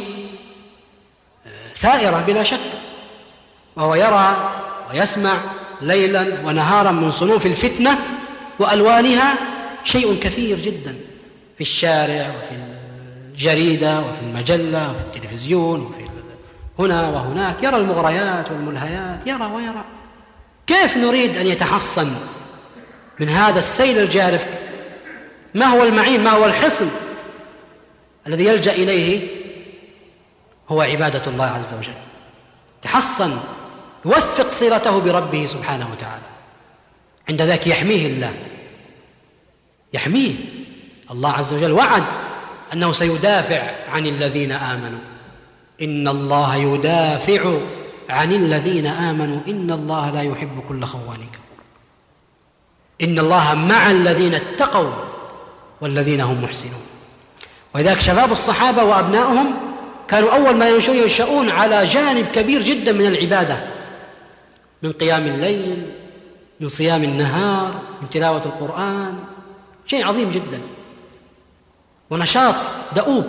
Speaker 2: ثائرة بلا شك، وهو يرى ويسمع ليلا ونهارا من صنوف الفتنة وألوانها شيء كثير جدا في الشارع وفي الجريدة وفي المجلة وفي التلفزيون وفي هنا وهناك، يرى المغريات والملهيات، يرى ويرى. كيف نريد أن يتحصن من هذا السيل الجارف؟ ما هو المعين؟ ما هو الحصن الذي يلجأ إليه؟ هو عبادة الله عز وجل. تحصن، يوثق صلته بربه سبحانه وتعالى، عند ذاك يحميه الله، يحميه. الله عز وجل وعد أنه سيدافع عن الذين آمنوا، إن الله يدافع عن الذين آمنوا إن الله لا يحب كل خوان كفور. إن الله مع الذين اتقوا والذين هم محسنون. ولذلك شباب الصحابة وأبنائهم كانوا أول ما ينشؤون على جانب كبير جدا من العبادة، من قيام الليل، من صيام النهار، من تلاوة القرآن، شيء عظيم جدا ونشاط دؤوب.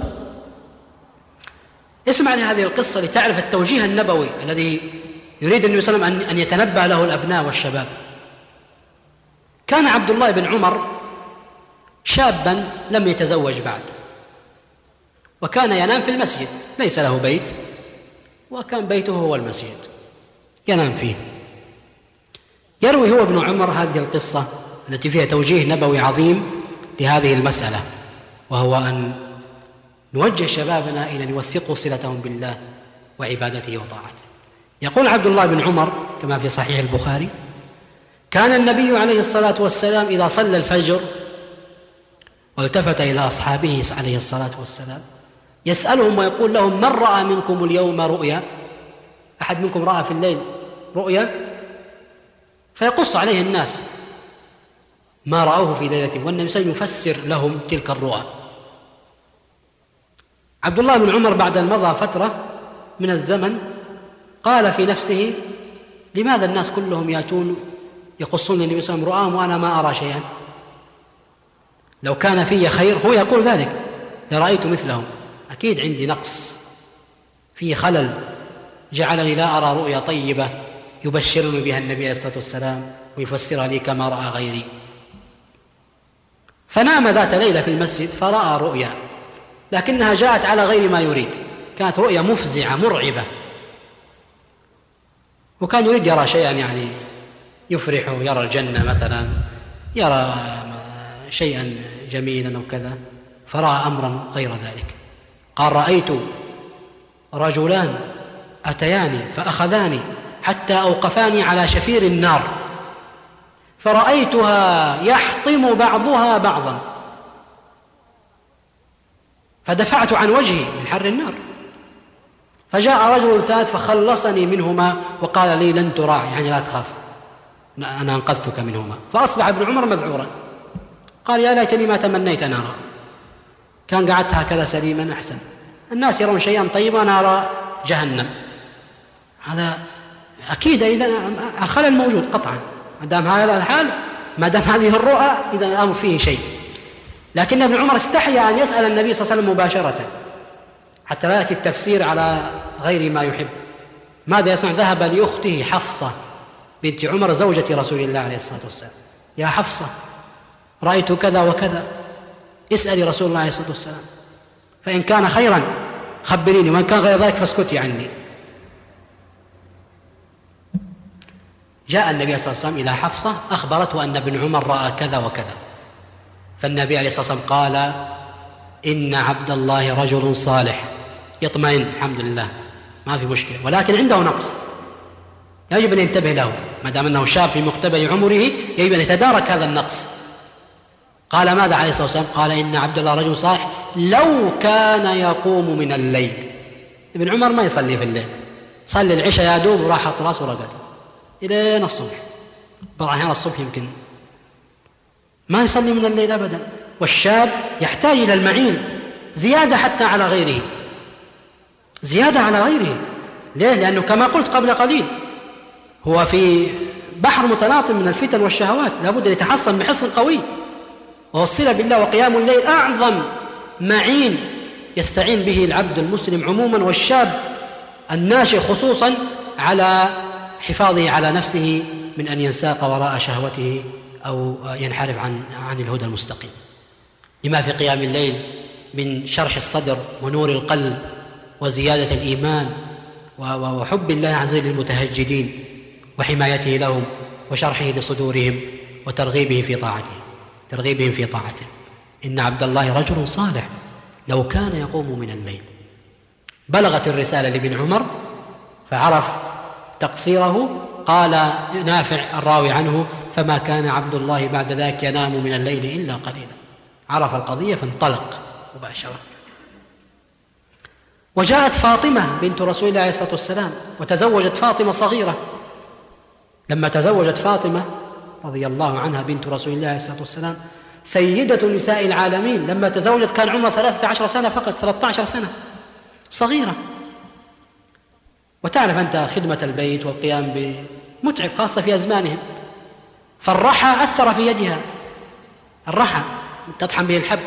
Speaker 2: اسمع لهذه القصة لتعرف التوجيه النبوي الذي يريد النبي صلى الله عليه وسلم أن يتنبه له الأبناء والشباب. كان عبد الله بن عمر شابا لم يتزوج بعد، وكان ينام في المسجد، ليس له بيت، وكان بيته هو المسجد ينام فيه. يروي هو ابن عمر هذه القصة التي فيها توجيه نبوي عظيم لهذه المسألة، وهو أن نوجه شبابنا إلى أن يوثقوا صلتهم بالله وعبادته وطاعته. يقول عبد الله بن عمر كما في صحيح البخاري: كان النبي عليه الصلاة والسلام إذا صلى الفجر والتفت إلى أصحابه عليه الصلاة والسلام يسألهم ويقول لهم: من رأى منكم اليوم رؤيا؟ أحد منكم رأى في الليل رؤيا؟ فيقص عليه الناس ما رأوه في ليلة، والنبي صلى الله عليه وسلم يفسر لهم تلك الرؤى. عبد الله بن عمر بعد أن مضى فترة من الزمن قال في نفسه: لماذا الناس كلهم يأتون يقصون للنبي صلى الله عليه وسلم رؤاهم وأنا ما أرى شيئا؟ لو كان في خير، هو يقول ذلك، لرأيت مثلهم، أكيد عندي نقص، في خلل جعلني لا أرى رؤيا طيبة يبشرني بها النبي عليه الصلاة والسلام ويفسرها لي كما رأى غيري. فنام ذات ليلة في المسجد فرأى رؤيا، لكنها جاءت على غير ما يريد، كانت رؤيا مفزعة مرعبة، وكان يريد يرى شيئا يعني يفرح، يرى الجنة مثلا، يرى شيئا جميلا أو كذا، فرأى أمرا غير ذلك. قال: رأيت رجلان أتياني فأخذاني حتى أوقفاني على شفير النار، فرأيتها يحطم بعضها بعضا، فدفعت عن وجهي من حر النار، فجاء رجل ثالث فخلصني منهما وقال لي: لن تراع، يعني لا تخاف، أنا أنقذتك منهما. فأصبح ابن عمر مذعورا، قال: يا ليتني ما تمنيت نارا، كان قعدت هكذا سليما أحسن. الناس يرون شيئا طيبا، أنا أرى جهنم. هذا أكيد إذا الخلل موجود قطعا، ما دام هذا الحال، ما دام هذه الرؤى، إذا الأمر فيه شيء. لكن ابن عمر استحيا أن يسأل النبي صلى الله عليه وسلم مباشرة حتى لا يأتي التفسير على غير ما يحب. ماذا يصنع؟ ذهب لأخته حفصة بنت عمر زوجة رسول الله عليه الصلاة والسلام: يا حفصة، رأيت كذا وكذا، اسألي رسول الله عليه الصلاة والسلام، فإن كان خيرا خبريني، وإن كان غير ذلك فاسكتي عني. جاء النبي صلى الله عليه وسلم إلى حفصة، أخبرته أن ابن عمر رأى كذا وكذا، فالنبي عليه الصلاة والسلام قال: إن عبد الله رجل صالح، يطمئن، الحمد لله ما في مشكلة، ولكن عنده نقص يجب أن ينتبه له، ما دام أنه شاب في مقتبل عمره يجب أن يتدارك هذا النقص. قال: ماذا عليه الصلاة والسلام؟ قال: إن عبد الله رجل صالح لو كان يقوم من الليل. ابن عمر ما يصلي في الليل، صلي العشاء يا دوب وراحت رأسه ورقد إلى الصبح، بعض الأحيان الصبح يمكن ما يصلي من الليل أبدا. والشاب يحتاج إلى المعين زيادة حتى على غيره، زيادة على غيره. ليه؟ لأنه كما قلت قبل قليل هو في بحر متلاطم من الفتن والشهوات، لابد أن يتحصن بحصن قوي، وهو الصلة بالله وقيام الليل أعظم معين يستعين به العبد المسلم عموما، والشاب الناشئ خصوصا، على حفاظه على نفسه من أن ينساق وراء شهوته أو ينحرف عن الهدى المستقيم. لما في قيام الليل من شرح الصدر ونور القلب وزيادة الإيمان وحب الله عز وجل للمتهجدين وحمايته لهم وشرحه لصدورهم وترغيبهم في طاعته. إن عبد الله رجل صالح لو كان يقوم من الليل. بلغت الرسالة لابن عمر فعرف تقصيره. قال نافع الراوي عنه: فما كان عبد الله بعد ذاك ينام من الليل إلا قليلا. عرف القضية فانطلق مباشرة. وجاءت فاطمة بنت رسول الله عليه الصلاة والسلام وتزوجت فاطمة صغيرة. لما تزوجت فاطمة رضي الله عنها بنت رسول الله عليه الصلاة والسلام سيدة نساء العالمين، لما تزوجت كان عمرها 13 سنة فقط، 13 سنة، صغيرة. وتعرف أنت خدمة البيت والقيام بمتعب خاصة في أزمانهم. فالرحى أثر في يدها، الرحى تطحن به الحب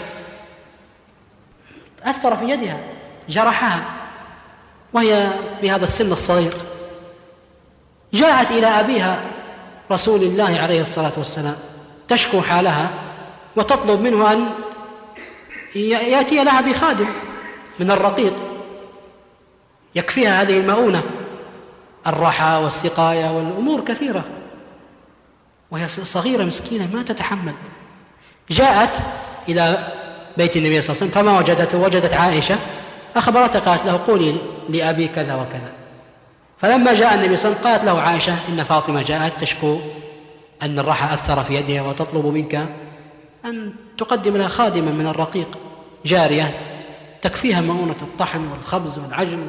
Speaker 2: أثر في يدها جرحها وهي بهذا السن الصغير. جاءت إلى أبيها رسول الله عليه الصلاة والسلام تشكو حالها وتطلب منه أن يأتي لها بخادم من الرقيق يكفيها هذه المؤونة، الرحى والسقاية والأمور كثيرة، وهي صغيرة مسكينة ما تتحمل. جاءت إلى بيت النبي صلى الله عليه وسلم فما وجدته، وجدت عائشة أخبرتها قالت له: قولي لأبي كذا وكذا. فلما جاء النبي صلى الله عليه وسلم قالت له عائشة: إن فاطمة جاءت تشكو أن الرحى أثر في يدها وتطلب منك أن تقدم لها خادما من الرقيق، جارية تكفيها مؤونة الطحن والخبز والعجن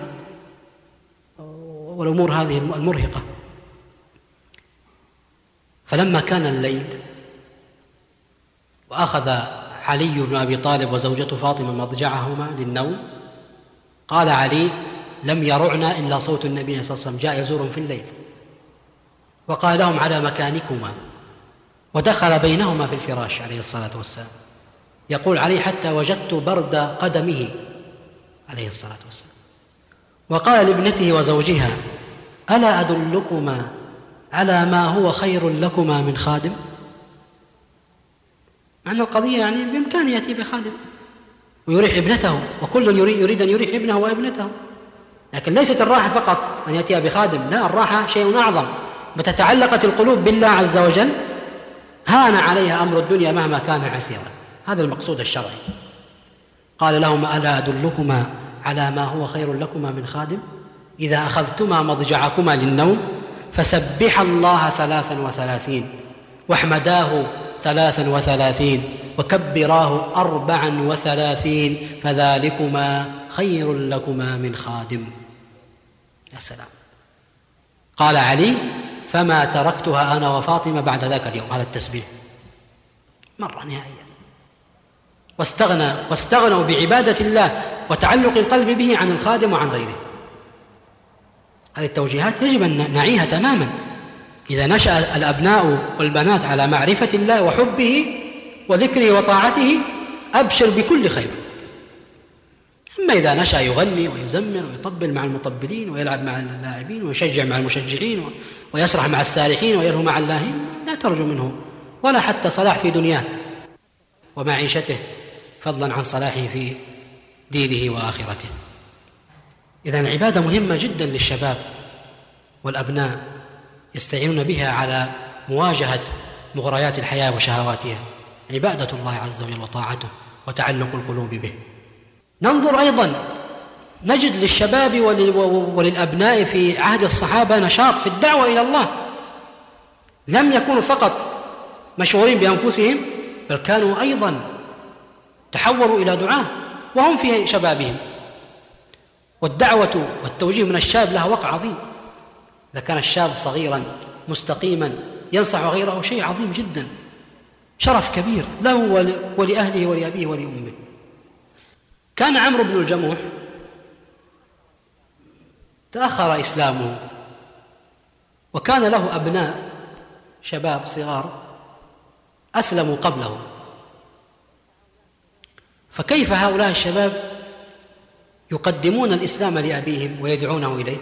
Speaker 2: والأمور هذه المرهقة. فلما كان الليل وأخذ علي بن أبي طالب وزوجته فاطمة مضجعهما للنوم، قال علي: لم يرعنا إلا صوت النبي صلى الله عليه وسلم جاء يزورهم في الليل، وقال لهم: على مكانكما، ودخل بينهما في الفراش عليه الصلاة والسلام. يقول علي: حتى وجدت برد قدمه عليه الصلاة والسلام. وقال لابنته وزوجها: ألا أدلكما على ما هو خير لكما من خادم؟ مع أن القضية يعني بإمكانه يأتي بخادم ويريح ابنته، وكل يريد أن يريح ابنه وابنته، لكن ليست الراحة فقط أن يأتي بخادم، لا، الراحة شيء أعظم، متى تعلقت القلوب بالله عز وجل هان عليها أمر الدنيا مهما كان عسيرا. هذا المقصود الشرعي. قال لهما ألا أدلكما على ما هو خير لكما من خادم إذا أخذتما مضجعكما للنوم فسبحا الله 33 واحمداه 33 وكبراه 34 فذلكما خير لكما من خادم. يا سلام. قال علي فما تركتها أنا وفاطمة بعد ذاك اليوم. هذا التسبيح مرة نهائيا. واستغنوا بعبادة الله وتعلق القلب به عن الخادم وعن غيره. هذه التوجيهات يجب أن نعيها تماما. إذا نشأ الأبناء والبنات على معرفة الله وحبه وذكره وطاعته أبشر بكل خير. أما إذا نشأ يغني ويزمر ويطبل مع المطبلين ويلعب مع اللاعبين ويشجع مع المشجعين ويسرح مع السارحين ويلهو مع اللاهين لا ترجو منه ولا حتى صلاح في دنياه ومعيشته، فضلا عن صلاحه في دينه وآخرته. إذن العبادة مهمة جدا للشباب والأبناء يستعينون بها على مواجهة مغريات الحياة وشهواتها. عبادة الله عز وجل وطاعته وتعلق القلوب به. ننظر أيضا نجد للشباب وللأبناء في عهد الصحابة نشاط في الدعوة إلى الله. لم يكونوا فقط مشغولين بأنفسهم بل كانوا أيضا تحولوا إلى دعاة وهم في شبابهم. والدعوة والتوجيه من الشاب لها وقع عظيم. إذا كان الشاب صغيرا مستقيما ينصح غيره شيء عظيم جدا، شرف كبير له ولأهله ولأبيه ولأمه. كان عمرو بن الجموح تأخر إسلامه وكان له أبناء شباب صغار أسلموا قبله، فكيف هؤلاء الشباب يقدمون الإسلام لأبيهم ويدعونه إليه؟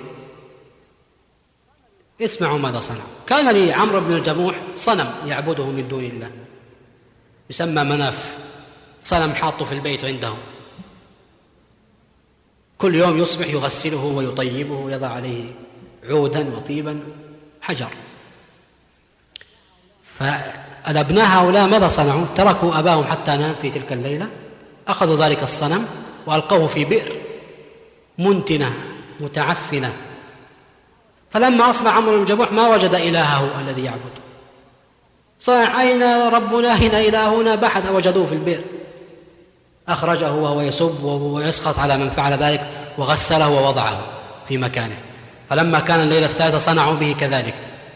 Speaker 2: اسمعوا ماذا صنعوا. كان لعمرو بن الجموح صنم يعبده من دون الله يسمى مناف، صنم حاطه في البيت عنده، كل يوم يصبح يغسله ويطيبه ويضع عليه عودا وطيبا حجر. فالأبناء هؤلاء ماذا صنعوا؟ تركوا أباهم حتى نام في تلك الليلة، أخذوا ذلك الصنم وألقوه في بئر منتنة متعفنة. فلما أصبح عمرو بن الجموح ما وجد إلهه الذي يعبده، صاح أين ربنا هنا إلهنا؟ بحث وجدوه في البئر، أخرجه وهو يسب ويسخط على من فعل ذلك وغسله ووضعه في مكانه. فلما كان الليلة الثالثة صنعوا به كذلك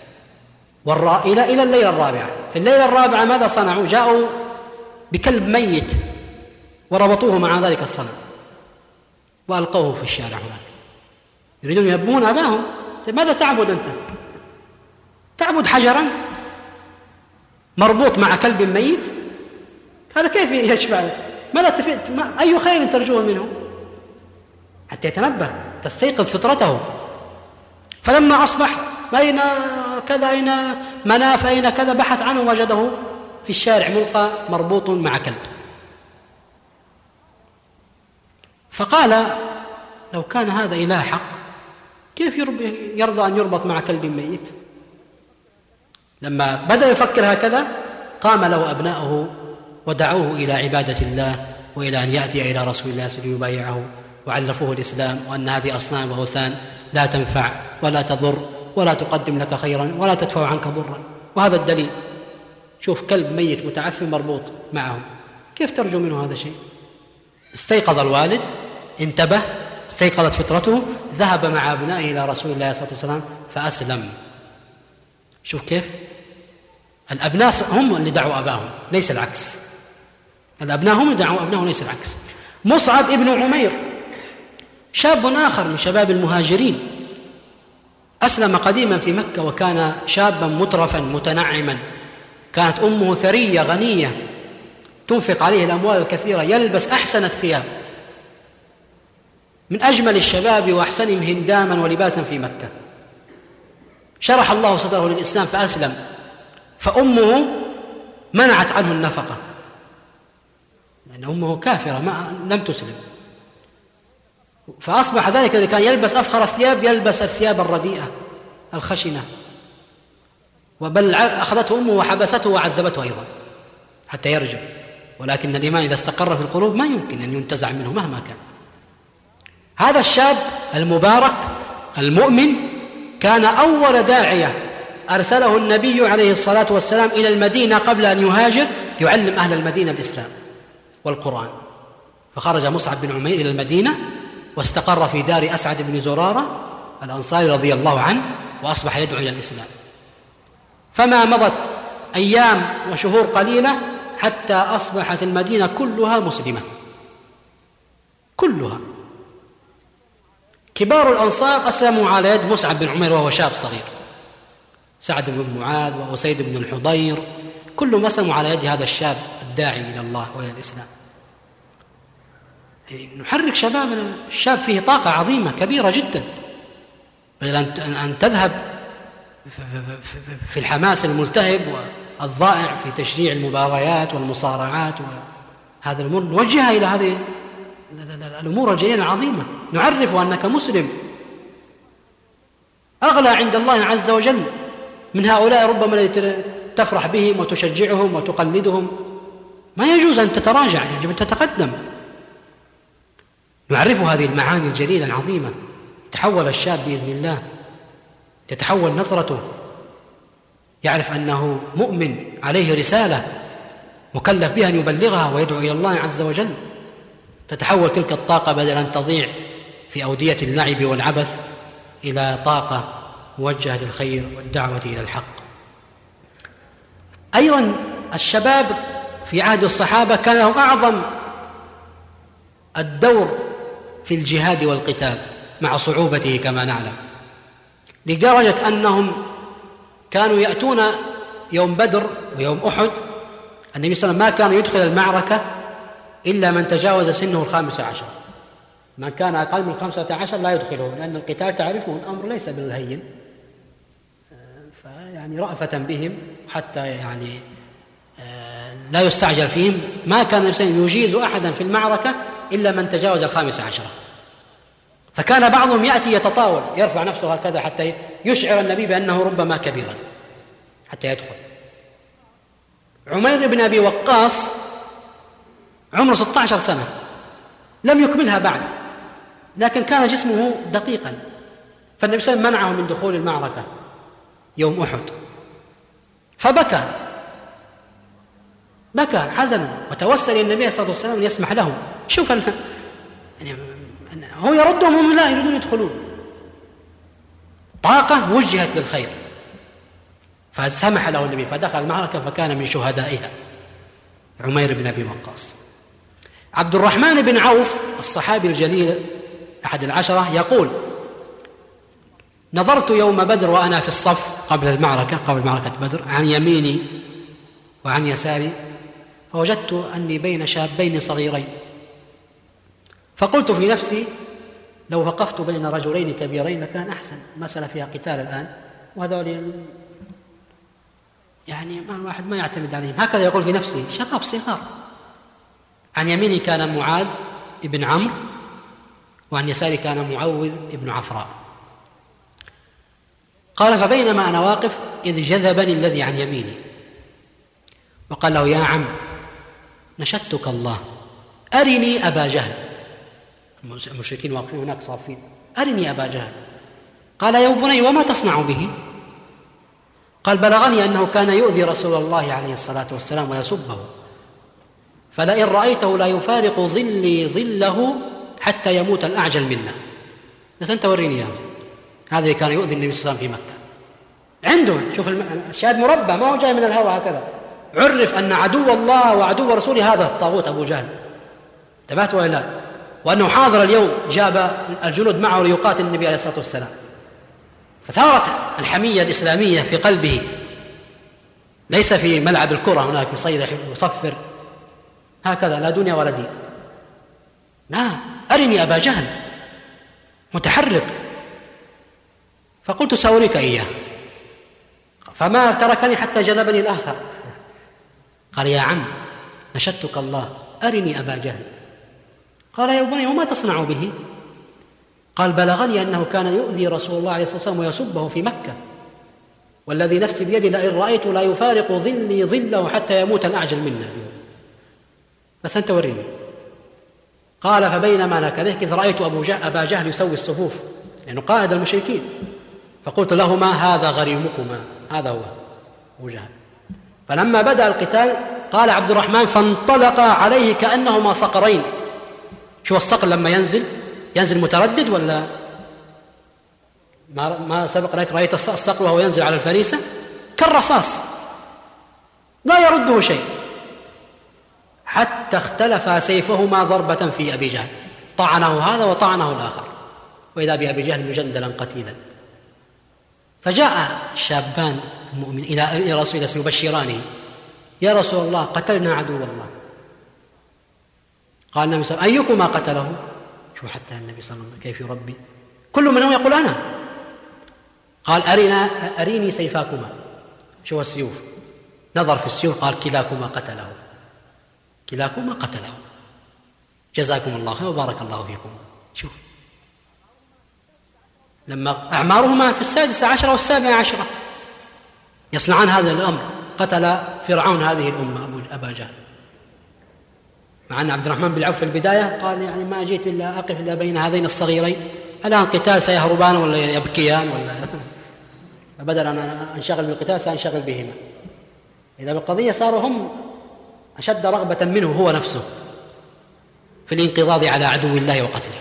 Speaker 2: إلى الليلة الرابعة. في الليلة الرابعة ماذا صنعوا؟ جاءوا بكلب ميت وربطوه مع ذلك الصنم وألقوه في الشارع هناك، يريدون يبون أباهم. ماذا تعبد أنت؟ تعبد حجرا مربوط مع كلب ميت؟ هذا كيف يشفع؟ أي خير ترجوه منه؟ حتى يتنبه تستيقظ فطرته. فلما أصبح أين كذا أين مناف أين كذا بحث عنه وجده في الشارع ملقى مربوط مع كلب. فقال لو كان هذا إله حق كيف يرضى أن يربط مع كلب ميت؟ لما بدأ يفكر هكذا قام له أبناؤه ودعوه إلى عبادة الله وإلى أن يأتي إلى رسول الله ليبايعه وعلفوه الإسلام، وأن هذه أصنام وأوثان لا تنفع ولا تضر ولا تقدم لك خيرا ولا تدفع عنك ضرا. وهذا الدليل، شوف كلب ميت متعفن مربوط معهم، كيف ترجو منه هذا الشيء؟ استيقظ الوالد، انتبه، استيقظت فطرته، ذهب مع أبنائه إلى رسول الله صلى الله عليه وسلم فأسلم. شوف كيف الأبناء هم اللي دعوا أباهم ليس العكس، الأبناء هم اللي دعوا أبنائهم ليس العكس. مصعب ابن عمير شاب آخر من شباب المهاجرين، أسلم قديما في مكة وكان شابا مترفا متنعما، كانت أمه ثرية غنية تنفق عليه الأموال الكثيرة، يلبس أحسن الثياب، من أجمل الشباب وأحسنهم هنداما ولباسا في مكة. شرح الله صدره للإسلام فأسلم، فأمه منعت عنه النفقة لأن أمه كافرة لم تسلم، فأصبح ذلك الذي كان يلبس أفخر الثياب يلبس الثياب الرديئة الخشنة وبل أخذته أمه وحبسته وعذبته أيضا حتى يرجع. ولكن الإيمان إذا استقر في القلوب ما يمكن أن ينتزع منه مهما كان. هذا الشاب المبارك المؤمن كان أول داعية أرسله النبي عليه الصلاة والسلام إلى المدينة قبل أن يهاجر يعلم أهل المدينة الإسلام والقرآن. فخرج مصعب بن عمير إلى المدينة واستقر في دار أسعد بن زرارة الأنصاري رضي الله عنه، وأصبح يدعو إلى الإسلام. فما مضت أيام وشهور قليلة حتى أصبحت المدينة كلها مسلمة، كلها. كبار الأنصار أسلموا على يد مصعب بن عمير وهو شاب صغير، سعد بن معاذ وأسيد بن الحضير، كلهم أسلموا على يد هذا الشاب الداعي إلى الله وإلى الإسلام. نحرك شبابنا. الشاب فيه طاقة عظيمة كبيرة جدا، بدل أن تذهب في الحماس الملتهب والضائع في تشجيع المباريات والمصارعات وهذا الأمور، نوجهها إلى هذه الأمور الجليلة العظيمة. نعرف أنك مسلم. أغلى عند الله عز وجل من هؤلاء ربما الذين تفرح بهم وتشجعهم وتقلدهم. ما يجوز أن تتراجع، يجب أن تتقدم. نعرف هذه المعاني الجليلة العظيمة. يتحول الشاب بإذن الله، تتحول نظرته، يعرف أنه مؤمن عليه رسالة مكلف بها أن يبلغها ويدعو إلى الله عز وجل. تتحول تلك الطاقة بدل أن تضيع في أودية اللعب والعبث إلى طاقة موجهة للخير والدعوة إلى الحق. أيضا الشباب في عهد الصحابة كان لهم أعظم الدور في الجهاد والقتال مع صعوبته كما نعلم، لدرجة أنهم كانوا يأتون يوم بدر ويوم أحد النبي صلى الله عليه وسلم ما كان يدخل المعركة إلا من تجاوز سنه 15. من كان أقل من 15 لا يدخله، لأن القتال تعرفون الأمر ليس بالهين، فيعني رأفة بهم حتى يعني لا يستعجل فيهم. ما كان يجيز أحدا في المعركة إلا من تجاوز 15. فكان بعضهم يأتي يتطاول يرفع نفسه هكذا حتى يشعر النبي بأنه ربما كبيرا حتى يدخل. عمير بن أبي وقاص عمره 16 سنة، لم يكملها بعد، لكن كان جسمه دقيقا، فالنبي صلى الله عليه وسلم منعه من دخول المعركة يوم أحد، فبكى حزنا وتوسل إلى النبي صلى الله عليه وسلم أن يسمح له. شوف يعني هو يردهم وهم لا يريدون يدخلون. طاقة وجهت للخير، فسمح له النبي فدخل المعركة فكان من شهدائها عمير بن أبي وقاص. عبد الرحمن بن عوف الصحابي الجليل أحد العشرة يقول: نظرت يوم بدر وأنا في الصف قبل معركة بدر عن يميني وعن يساري، فوجدت أني بين شابين صغيرين، فقلت في نفسي لو وقفت بين رجلين كبيرين لكان أحسن. مسألة فيها قتال الآن، وهذول يعني الواحد ما يعتمد عليهم. هكذا يقول في نفسه، شباب صغار. عن يميني كان معاذ ابن عمرو، وعن يساري كان معوذ ابن عفراء. قال: فبينما أنا واقف إذ جذبني الذي عن يميني وقال له: يا عم نشدتك الله أرني أبا جهل. المشركين واقفين هناك صافين: أرني أبا جهل. قال: يا بني وما تصنع به؟ قال: بلغني أنه كان يؤذي رسول الله عليه الصلاة والسلام ويسبه، فلئن رأيته لا يفارق ظلي ظله حتى يموت الأعجل منا. بس أنت وريني يا هذا كان يؤذي النبي صلى الله عليه وسلم في مكة. عنده شوف الشاهد مربى، ما هو جاي من الهوى هكذا. عرف أن عدو الله وعدو رسوله هذا الطاغوت أبو جهل، انتبهت ولا لا؟ وأنه حاضر اليوم، جاب الجنود معه ليقاتل النبي عليه الصلاة والسلام. فثارت الحمية الإسلامية في قلبه، ليس في ملعب الكرة هناك يصيح ويصفر هكذا، لا دنيا ولا دين. لا، أرني أبا جهل متحرك. فقلت: سأريك إياه. فما تركني حتى جذبني الآخر. قال: يا عم نشدتك الله أرني أبا جهل. قال: يا بني وما تصنع به؟ قال: بلغني أنه كان يؤذي رسول الله عليه الصلاة والسلام ويسبه في مكة، والذي نفسي بيدي لئن رأيت لا يفارق ظلي ظله حتى يموت الأعجل منا. بس أنت وريني. قال فبينما أنا كذلك إذ رأيت أبا جهل يسوي الصفوف، لأنه قائد المشركين، فقلت لهما هذا غريمكما، هذا هو أبو جهل. فلما بدأ القتال قال عبد الرحمن فانطلق عليه كأنهما صقرين. شو الصقر لما ينزل متردد ولا ما سبق لك رأيت الصقر وهو ينزل على الفريسة كالرصاص لا يرده شيء، حتى اختلف سيفهما ضربة في أبي جهل، طعنه هذا وطعنه الآخر، وإذا بأبي جهل مجندلا قتيلا. فجاء الشابان المؤمن إلى رسول الله يبشرانه: يا رسول الله قتلنا عدو الله. قال النبي صلى الله عليه وسلم: أيكما قتله؟ شو حتى النبي صلى الله عليه وسلم كيف يربي، كل منهم يقول أنا. قال أريني سيفاكما. شو السيوف؟ نظر في السيوف قال كلاكما قتله، كلاكما قتله، جزاكم الله خير وبارك الله فيكم. شوف لما أعمارهما في 16 و17 يصنعان هذا الأمر، قتل فرعون هذه الأمة أبا جهل. مع أن عبد الرحمن بن عوف في البداية قال يعني ما جئت إلا أقف إلا بين هذين الصغيرين، الآن قتال سيهربان ولا يبكيان ولا فبدل أن أنشغل بالقتال سأنشغل بهما. إذا بالقضية صاروا هم أشد رغبة منه هو نفسه في الانقضاض على عدو الله وقتله.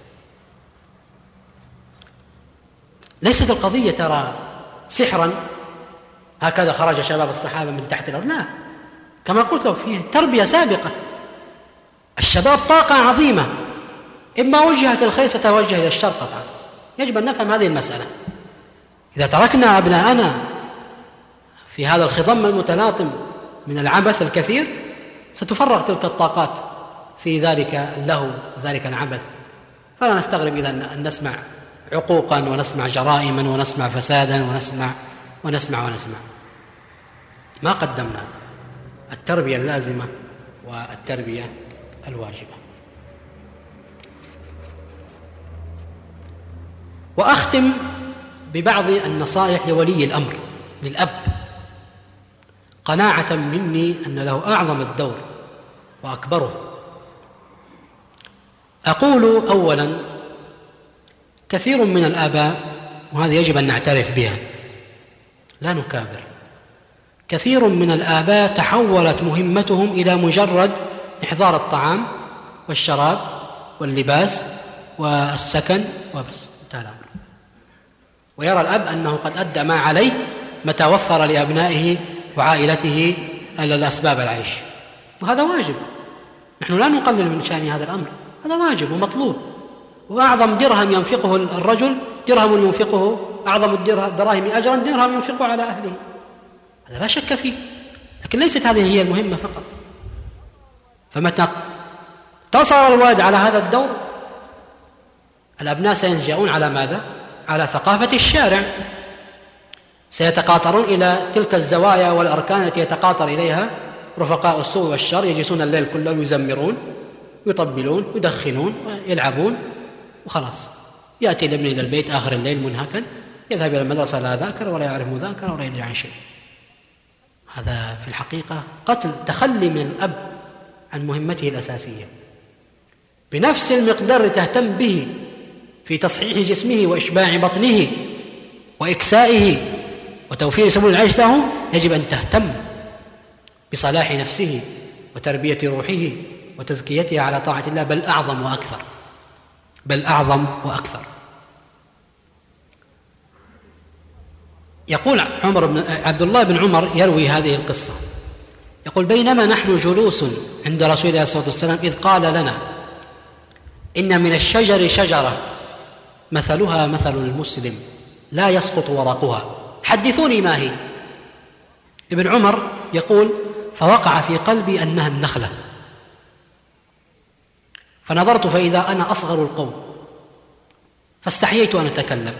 Speaker 2: ليست القضية ترى سحرا هكذا خرج شباب الصحابة من تحت الأرض، لا، كما قلت له فيه تربية سابقة. الشباب طاقة عظيمة، إما وجهت الخير ستوجه إلى الشر قطعا. يجب أن نفهم هذه المسألة. إذا تركنا أبناءنا في هذا الخضم المتلاطم من العبث الكثير ستفرغ تلك الطاقات في ذلك اللهو ذلك العبث، فلا نستغرب إلى أن نسمع عقوقا ونسمع جرائما ونسمع فسادا ونسمع. ما قدمنا التربية اللازمة والتربية الواجبة. وأختم ببعض النصائح لولي الأمر، للأب، قناعة مني أن له أعظم الدور وأكبره. أقول أولا كثير من الآباء، وهذا يجب أن نعترف بها لا نكابر، كثير من الآباء تحولت مهمتهم إلى مجرد إحضار الطعام والشراب واللباس والسكن وبس، انتهى الأمر. ويرى الأب أنه قد أدى ما عليه متى وفر لأبنائه وعائلته الأسباب العيش، وهذا واجب. نحن لا نقلل من شأن هذا الأمر، هذا واجب ومطلوب. وأعظم درهم ينفقه الرجل درهم ينفقه، أعظم الدراهم أجرا درهم ينفقه على أهله، هذا لا شك فيه. لكن ليست هذه هي المهمة فقط. فمتى اقتصر الوالد على هذا الدور الأبناء سينشأون على ماذا؟ على ثقافة الشارع، سيتقاطرون إلى تلك الزوايا والأركان التي يتقاطر إليها رفقاء السوء والشر، يجلسون الليل كله يزمرون يطبلون يدخنون ويلعبون وخلاص. يأتي الابن إلى البيت آخر الليل منهكا، يذهب إلى المدرسة لا ذاكر ولا يعرف مذاكرة ولا يدري عن شيء. هذا في الحقيقة قتل، تخلي من الأب عن مهمته الأساسية بنفس المقدار تهتم به في تصحيح جسمه وإشباع بطنه وإكسائه وتوفير سبل العيش له. يجب أن تهتم بصلاح نفسه وتربية روحه وتزكيتها على طاعة الله، بل أعظم وأكثر، بل أعظم وأكثر. يقول عبد الله بن عمر يروي هذه القصة، يقول بينما نحن جلوس عند رسول الله صلى الله عليه وسلم إذ قال لنا إن من الشجر شجرة مثلها مثل المسلم لا يسقط ورقها، حدثوني ما هي. ابن عمر يقول فوقع في قلبي أنها النخلة، فنظرت فإذا أنا أصغر القوم فاستحييت أن أتكلم.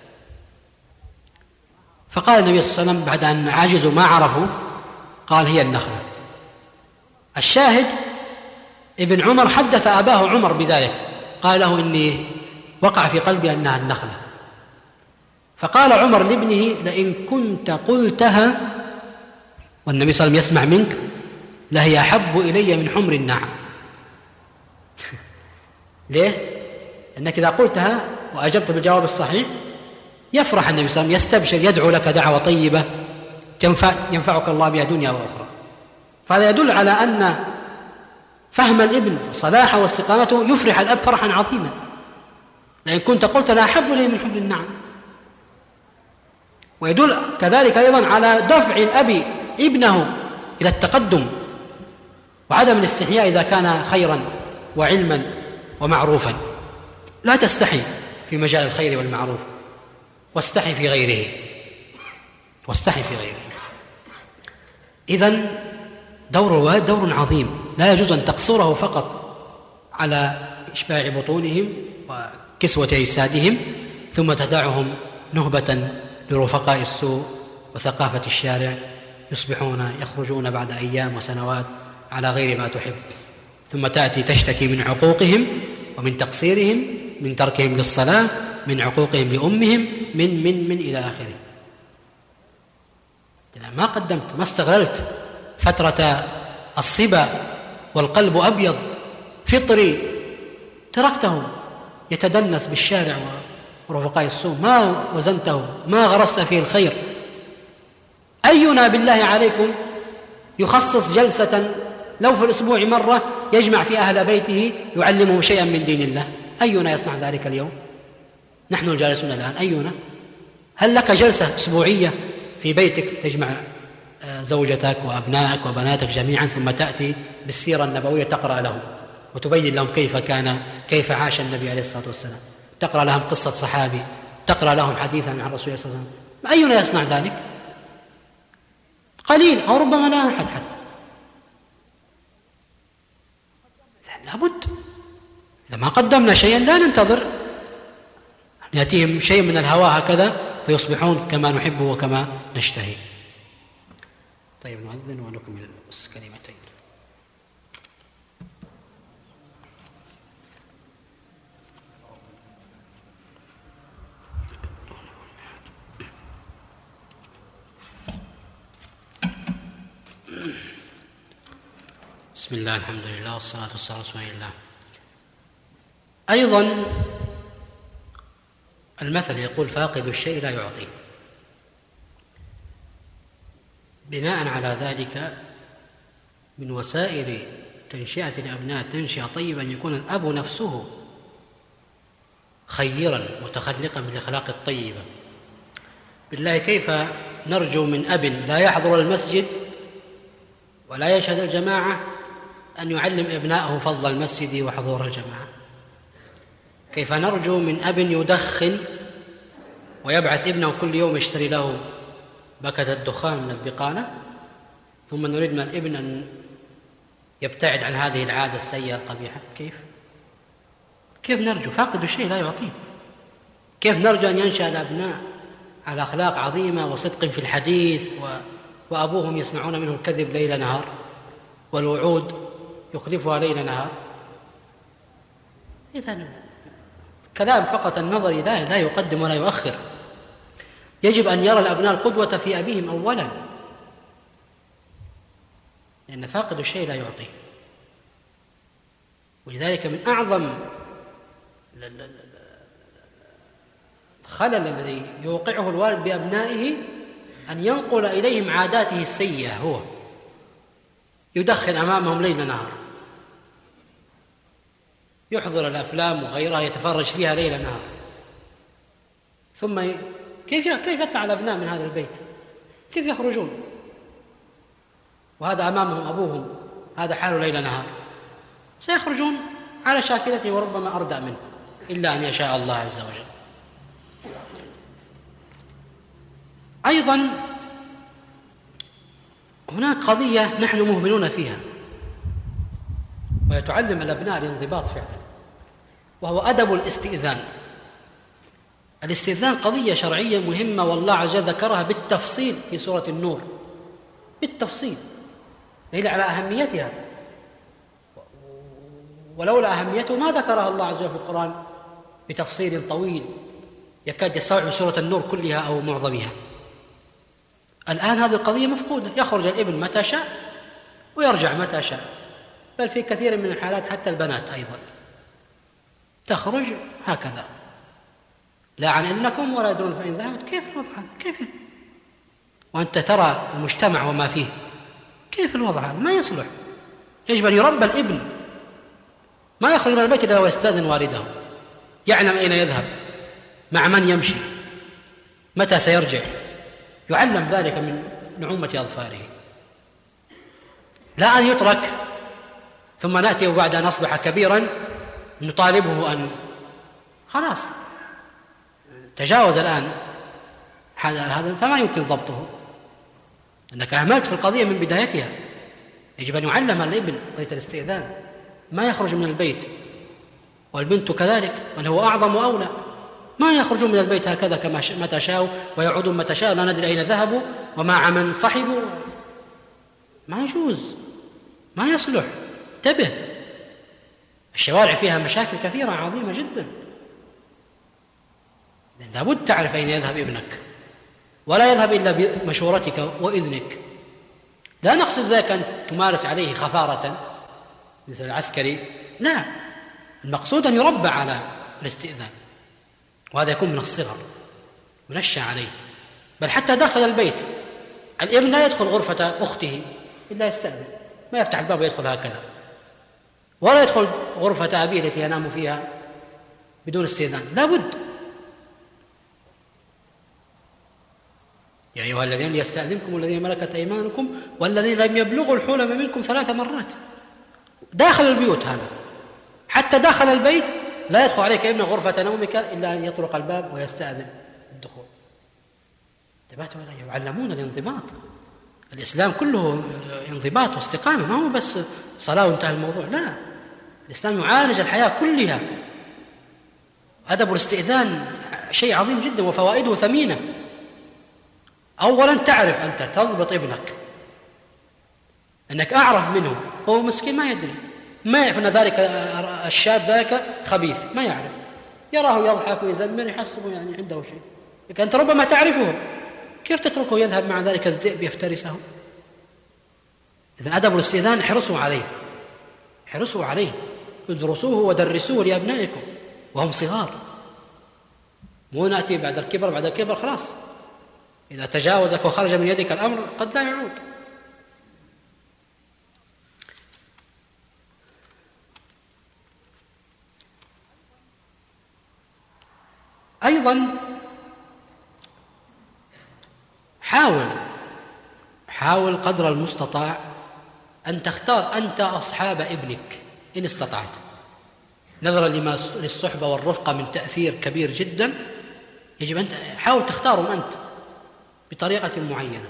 Speaker 2: فقال النبي صلى الله عليه وسلم بعد أن عجزوا ما عرفوا، قال هي النخلة. الشاهد ابن عمر حدث أباه عمر بذلك، قال له إني وقع في قلبي أنها النخلة. فقال عمر لابنه: لئن كنت قلتها والنبي صلى الله عليه وسلم يسمع منك لهي أحب إلي من حمر النعم. ليه؟ أنك إذا قلتها وأجبت بالجواب الصحيح يفرح النبي صلى الله عليه وسلم، يستبشر، يدعو لك دعوة طيبة ينفعك الله بها دنيا وأخرى. فهذا يدل على أن فهم الابن صلاحه واستقامته يفرح الأب فرحا عظيما. لأن كنت قلت لا أحب إليه من حمر النعم. ويدل كذلك أيضا على دفع الأب ابنه إلى التقدم وعدم الاستحياء إذا كان خيرا وعلما ومعروفا. لا تستحي في مجال الخير والمعروف، واستحي في غيره، إذن دور الوالد دور عظيم، لا يجوز أن تقصره فقط على إشباع بطونهم وكسوة أجسادهم ثم تدعهم نهبة لرفقاء السوء وثقافة الشارع، يخرجون بعد أيام وسنوات على غير ما تحب، ثم تأتي تشتكي من عقوقهم ومن تقصيرهم، من تركهم للصلاة، من عقوقهم لأمهم، من إلى آخره. ما قدمت، ما استغللت فترة الصبا والقلب أبيض فطري، تركته يتدنس بالشارع ورفقاء السوء، ما وزنته، ما غرست فيه الخير. أينا بالله عليكم يخصص جلسة لو في الأسبوع مرة يجمع في أهل بيته يعلمهم شيئا من دين الله؟ أينا يصنع ذلك اليوم؟ نحن الجالسون الآن أينا؟ هل لك جلسة أسبوعية في بيتك تجمع زوجتك وأبنائك وبناتك جميعا ثم تأتي بالسيرة النبوية تقرأ لهم وتبين لهم كيف عاش النبي عليه الصلاة والسلام، تقرأ لهم قصة صحابي، تقرأ لهم حديثا عن الرسول صلى الله عليه وسلم؟ أينا يصنع ذلك؟ قليل أو ربما لا أحد حتى. لابد إذا ما قدمنا شيئا لا ننتظر أن يأتيهم شيء من الهوى هكذا فيصبحون كما نحب وكما نشتهي. طيب نؤذن ونكمل كلمتين. بسم الله، الحمد لله، والصلاة والسلام على رسول الله. أيضا المثل يقول: فاقد الشيء لا يعطيه. بناء على ذلك من وسائل تنشئة الأبناء تنشئة طيبة أن يكون الأب نفسه خيرا متخلقا بالأخلاق الطيبة. بالله كيف نرجو من أب لا يحضر المسجد ولا يشهد الجماعة أن يعلم أبنائه فضل المسجد وحضور الجماعة؟ كيف نرجو من أب يدخن ويبعث ابنه كل يوم يشتري له بكة الدخان من البقالة، ثم نريد من الابن أن يبتعد عن هذه العادة السيئة القبيحة؟ كيف نرجو؟ فاقد الشيء لا يعطيه. كيف نرجو أن ينشأ الأبناء على أخلاق عظيمة وصدق في الحديث وأبوهم يسمعون منه الكذب ليل نهار والوعود يخلفها ليل نهار؟ إذن كلام فقط النظري لا يقدم ولا يؤخر. يجب أن يرى الأبناء القدوة في أبيهم أولا، لأن فاقد الشيء لا يعطيه. ولذلك من أعظم الخلل الذي يوقعه الوالد بأبنائه أن ينقل إليهم عاداته السيئة. هو يدخن أمامهم ليل نهار، يحضر الأفلام وغيرها يتفرج فيها ليل نهار، ثم كيف يطلع الأبناء من هذا البيت؟ كيف يخرجون وهذا أمامهم أبوهم هذا حاله ليل نهار؟ سيخرجون على شاكلته وربما أردأ منه، إلا أن يشاء الله عز وجل. أيضا هناك قضية نحن مهملون فيها ويتعلم الأبناء الانضباط فعلا، وهو أدب الاستئذان. الاستئذان قضية شرعية مهمة، والله عز وجل ذكرها بالتفصيل في سورة النور، بالتفصيل، دليل على أهميتها. ولولا أهميته ما ذكرها الله عز وجل في القرآن بتفصيل طويل يكاد يستوعب سورة النور كلها أو معظمها. الآن هذه القضية مفقودة، يخرج الابن متى شاء ويرجع متى شاء، بل في كثير من الحالات حتى البنات أيضا تخرج هكذا لا عن إذنكم ولا يدرون فإن ذهبت. كيف الوضع هذا؟ كيف؟ وأنت ترى المجتمع وما فيه، كيف الوضع هذا؟ ما يصلح. يجب أن يربى الابن، ما يخرج من البيت إلا ويستأذن والده، يعلم أين يذهب، مع من يمشي، متى سيرجع، يعلم ذلك من نعومة أظفاره، لا أن يترك ثم نأتي وبعد أن أصبح كبيرا نطالبه أن خلاص تجاوز الآن هذا، فما يمكن ضبطه، أنك أهملت في القضية من بدايتها. يجب أن يعلم الابن قضية الاستئذان، ما يخرج من البيت، والبنت كذلك، بل هو أعظم وأولى، ما يخرجون من البيت هكذا كما متى شاءوا ويعودون متى شاءوا، لا ندري أين ذهبوا ومع من صحبوا، ما يجوز، ما يصلح. انتبه، الشوارع فيها مشاكل كثيرة عظيمة جدا، لابد تعرف أين يذهب ابنك، ولا يذهب إلا بمشورتك وإذنك. لا نقصد ذلك أن تمارس عليه خفارة مثل العسكري، لا، المقصود أن يربى على الاستئذان، وهذا يكون من الصغر منشأ عليه. بل حتى داخل البيت الابن لا يدخل غرفة أخته إلا يستأذن، ما يفتح الباب ويدخل هكذا، ولا يدخل غرفة أبيه التي ينام فيها بدون استئذان، لا بد. يا أيها الذين ليستأذنكم الذين ملكت أيمانكم والذين لم يبلغوا الحلم منكم 3 مرات. داخل البيوت هذا، حتى داخل البيت لا يدخل عليك ابن غرفة نومك إلا أن يطرق الباب ويستأذن الدخول. انتبهتوا ولا؟ يعلمون الانضباط. الإسلام كله انضباط واستقامة، ما هو بس صلاة وانتهى الموضوع، لا، الإسلام يعالج الحياة كلها. أدب الاستئذان شيء عظيم جدا وفوائده ثمينة. أولا تعرف أنت تضبط ابنك، أنك أعرف منه، هو مسكين ما يدري، ما يعرف أن ذلك الشاب ذاك خبيث، ما يعرف، يراه يضحك ويزمر يحسبه يعني عنده شيء، لكن أنت ربما تعرفه، كيف تتركه يذهب مع ذلك الذئب يفترسه؟ إذن أدب الاستئذان احرصوا عليه، احرصوا عليه، ادرسوه ودرسوه لأبنائكم وهم صغار، مو نأتي بعد الكبر خلاص، إذا تجاوزك وخرج من يدك الأمر قد لا يعود. أيضا حاول قدر المستطاع أن تختار أنت أصحاب ابنك إن استطعت، نظرا لما للصحبة والرفقة من تأثير كبير جدا. يجب أن حاول تختارهم أنت بطريقة معينة،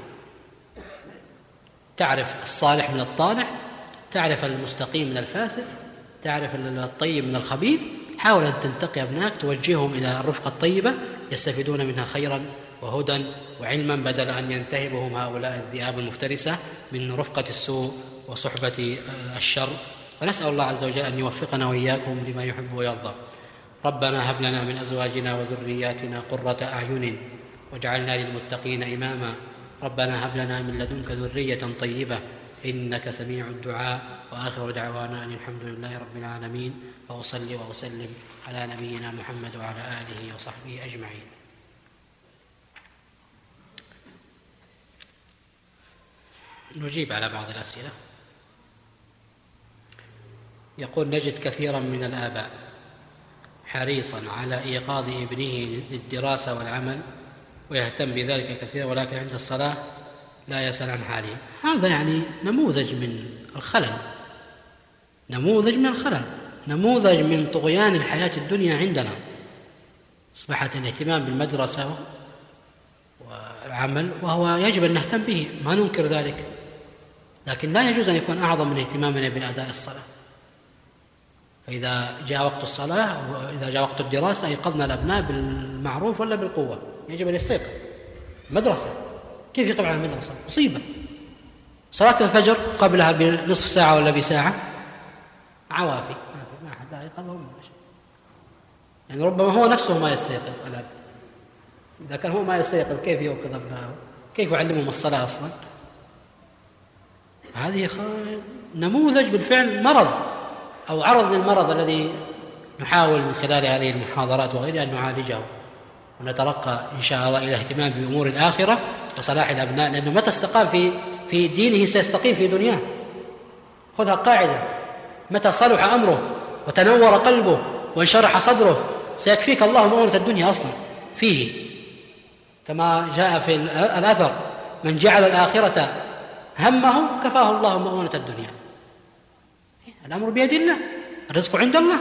Speaker 2: تعرف الصالح من الطالح، تعرف المستقيم من الفاسد، تعرف الطيب من الخبيث. حاول أن تنتقي أبنائك، توجههم إلى الرفقة الطيبة يستفيدون منها خيرا وهدى وعلما، بدل أن ينتهبهم هؤلاء الذئاب المفترسة من رفقة السوء وصحبة الشر. ونسأل الله عز وجل أن يوفقنا وإياكم لما يحب ويرضى. ربنا هب لنا من أزواجنا وذرياتنا قرة أعين واجعلنا للمتقين إماما. ربنا هب لنا من لدنك ذرية طيبة إنك سميع الدعاء. وآخر دعوانا أن الحمد لله رب العالمين، وأصلي وأسلم على نبينا محمد وعلى آله وصحبه أجمعين. نجيب على بعض الأسئلة. يقول: نجد كثيرا من الآباء حريصا على إيقاظ ابنه للدراسة والعمل ويهتم بذلك كثيرا، ولكن عند الصلاة لا يسأل عن حاله. هذا يعني نموذج من الخلل، نموذج من طغيان الحياة الدنيا عندنا. أصبحت الاهتمام بالمدرسة والعمل، وهو يجب أن نهتم به، ما ننكر ذلك، لكن لا يجوز أن يكون أعظم من اهتمامنا بالأداء الصلاة. فإذا جاء وقت الصلاة وإذا جاء وقت الدراسة أيقظنا الأبناء بالمعروف ولا بالقوة، يجب أن يستيقظ. مدرسة، كيف يقبل على المدرسة؟ مصيبة. صلاة الفجر قبلها بنصف ساعة ولا بساعة عوافي، ما أحد لا يقظهم، يعني ربما هو نفسه ما يستيقظ الأب، إذا كان هو ما يستيقظ كيف يوقظ أبنائه؟ كيف يعلمهم الصلاة أصلا؟ هذه نموذج بالفعل مرض أو عرض للمرض الذي نحاول من خلال هذه المحاضرات وغيرها أن نعالجه ونترقى إن شاء الله إلى اهتمام بأمور الآخرة وصلاح الأبناء، لأنه متى استقام في دينه سيستقيم في دنياه. خذها قاعدة: متى صلح أمره وتنور قلبه وانشرح صدره سيكفيك الله مؤونة الدنيا أصلا فيه، كما جاء في الأثر: من جعل الآخرة همه كفاه الله مؤونة الدنيا. الأمر بيد الله، الرزق عند الله،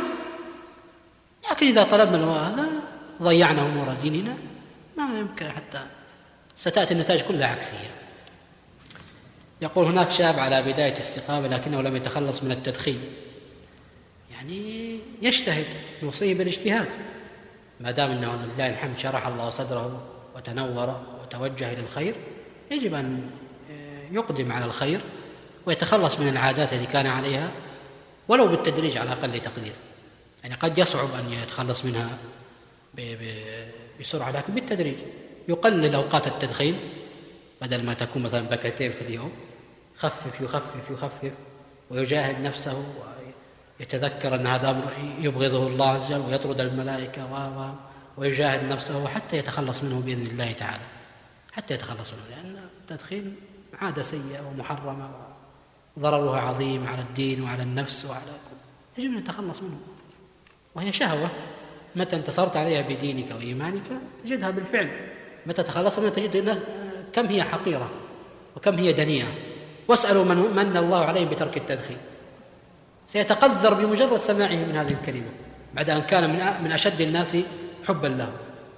Speaker 2: لكن إذا طلبنا هذا ضيعنا أمور ديننا، ما يمكن، حتى ستأتي النتائج كلها عكسية. يقول: هناك شاب على بداية استقامة لكنه لم يتخلص من التدخين، يعني يجتهد، نوصيه بالاجتهاد ما دام أنه لله الحمد شرح الله صدره وتنور وتوجه إلى الخير، يجب أن يقدم على الخير ويتخلص من العادات التي كان عليها ولو بالتدريج على أقل تقدير. يعني قد يصعب أن يتخلص منها بسرعة، لكن بالتدريج يقلل أوقات التدخين، بدل ما تكون مثلا بكتين في اليوم، يخفف يخفف يخفف ويجاهد نفسه ويتذكر أن هذا أمر يبغضه الله عز وجل ويطرد الملائكة ويجاهد نفسه حتى يتخلص منه بإذن الله تعالى، حتى يتخلص منه، لأن التدخين عادة سيئة ومحرمة وضررها عظيم على الدين وعلى النفس وعلى كل، يجب أن نتخلص منه، وهي شهوة متى انتصرت عليها بدينك وإيمانك تجدها بالفعل، متى تخلص منها تجد كم هي حقيرة وكم هي دنيئة. واسألوا من الله عليهم بترك التدخين، سيتقذر بمجرد سماعه من هذه الكلمة بعد أن كان من أشد الناس حبا له.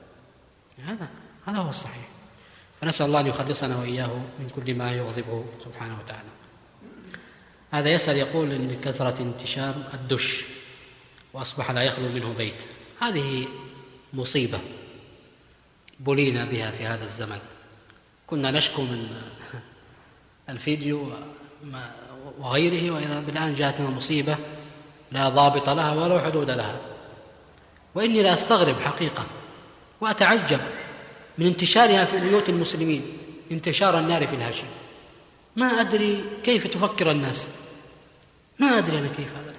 Speaker 2: هذا هو الصحيح. فنسأل الله أن يخلصنا وإياه من كل ما يغضبه سبحانه وتعالى. هذا يسأل يقول: إن كثرة انتشار الدش وأصبح لا يخلو منه بيت، هذه مصيبة بلينا بها في هذا الزمن. كنا نشكو من الفيديو وغيره، وإذا بالآن جاءتنا مصيبة لا ضابط لها ولا حدود لها. وإني لا أستغرب حقيقة وأتعجب من انتشارها في بيوت المسلمين انتشار النار في الهشيم. ما أدري كيف تفكر الناس، ما أدري أنا كيف هذا،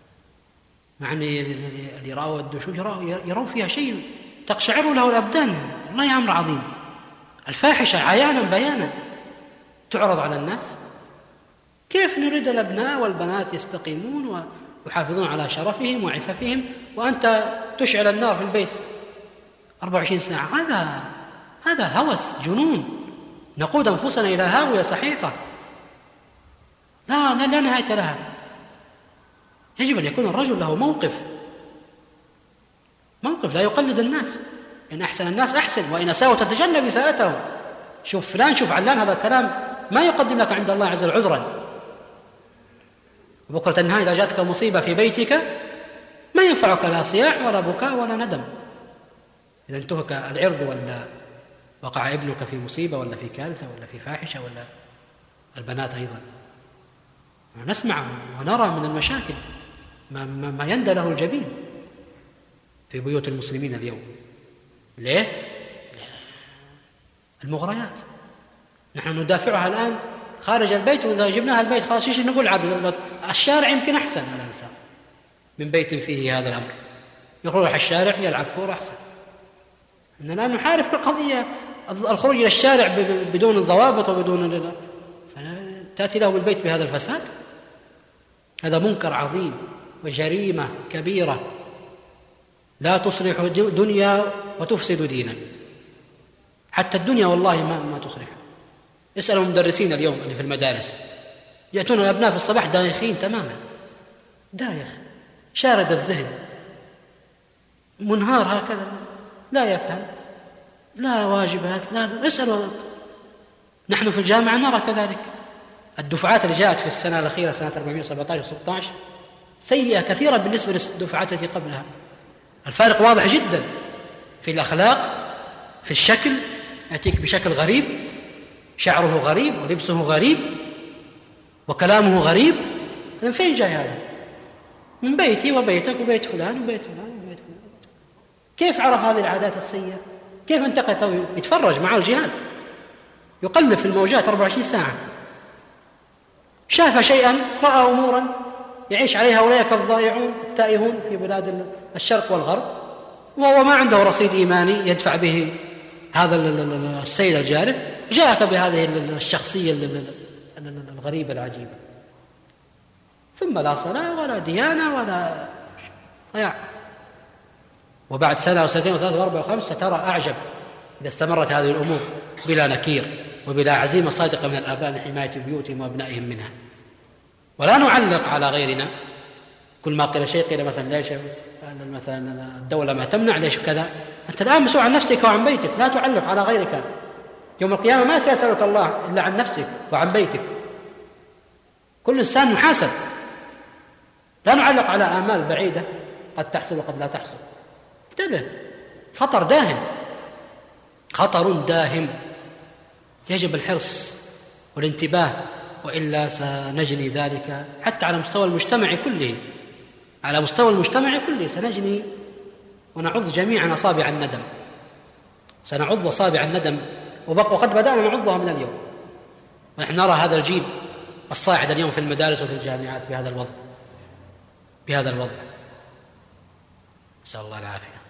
Speaker 2: مع أن اللي رأوا الدشوش يرون فيها شيء تقشعر له الأبدان. والله أمر عظيم، الفاحشة عيانا بيانا تعرض على الناس. كيف نريد الأبناء والبنات يستقيمون ويحافظون على شرفهم وعفافهم وأنت تشعل النار في البيت 24 ساعة؟ هذا هوس، جنون، نقود أنفسنا إلى هاوية سحيقة لا نهاية لها. يجب أن يكون الرجل له موقف لا يقلد الناس، إن أحسن الناس أحسن وإن أساءوا تتجنب إساءتهم. شوف فلان شوف علان، هذا الكلام ما يقدم لك عند الله عز وجل عذرا. بكرة النهاية إذا جاءتك مصيبة في بيتك ما ينفعك لا صياح ولا بكاء ولا ندم. إذا انتهك العرض ولا وقع ابنك في مصيبة ولا في كارثة ولا في فاحشة، ولا البنات أيضا نسمع ونرى من المشاكل ما يندى له الجبين في بيوت المسلمين اليوم. ليه؟ المغريات نحن ندافعها الآن خارج البيت، وإذا جبناها البيت خلاص ايش نقول؟ عاد الشارع يمكن أحسن على الإنسان من بيت فيه هذا الأمر، يخرج الشارع يلعب كورة أحسن. إننا نحارب القضية الخروج إلى الشارع بدون الضوابط وبدون تأتي له البيت بهذا الفساد. هذا منكر عظيم وجريمة كبيرة لا تصلح دنيا وتفسد دينا. حتى الدنيا والله ما تصلح. اسألوا المدرسين اليوم اللي في المدارس، يأتون الأبناء في الصباح دايخين تماما، دايخ شارد الذهن، منهار هكذا، لا يفهم، لا واجبات، لا. اسألوا. نحن في الجامعة نرى كذلك الدفعات اللي جاءت في السنة الأخيرة سنة 417 و16 سيئة كثيرا بالنسبة للدفعات التي قبلها. الفارق واضح جدا في الأخلاق، في الشكل، يأتيك بشكل غريب، شعره غريب ولبسه غريب وكلامه غريب. من فين جاي هذا؟ من بيتي وبيتك وبيت فلان وبيت فلان وبيت فلان. كيف عرف هذه العادات السيئة؟ كيف انتقل؟ يتفرج مع الجهاز، يقلب في الموجات 24 ساعة. شاف شيئا، رأى أمورا يعيش عليها أولئك الضائعون التائهون في بلاد الشرق والغرب، وهو ما عنده رصيد إيماني يدفع به هذا السيد الجارف. جاءك بهذه الشخصية الغريبة العجيبة، ثم لا صلاة ولا ديانة ولا ضياع. وبعد سنة وسنتين وثلاثة وأربعة وخمسة ترى أعجب إذا استمرت هذه الأمور بلا نكير وبلا عزيمة صادقة من الآباء لحماية بيوتهم وأبنائهم منها. ولا نعلق على غيرنا، كل ما قيل شيء قيل مثلا ليش مثلا الدولة ما تمنع، ليش كذا. أنت الآن مسؤول عن نفسك وعن بيتك، لا تعلق على غيرك. يوم القيامة ما سيسألك الله إلا عن نفسك وعن بيتك. كل إنسان محاسب. لا نعلق على آمال بعيدة قد تحصل وقد لا تحصل. انتبه، خطر داهم، خطر داهم، يجب الحرص والانتباه، وإلا سنجني ذلك حتى على مستوى المجتمع كله. على مستوى المجتمع كله سنجني ونعض جميعا أصابع الندم، سنعض أصابع الندم، وقد بدأنا نعضها من اليوم. ونحن نرى هذا الجيل الصاعد اليوم في المدارس وفي الجامعات بهذا الوضع. نسأل الله العافية.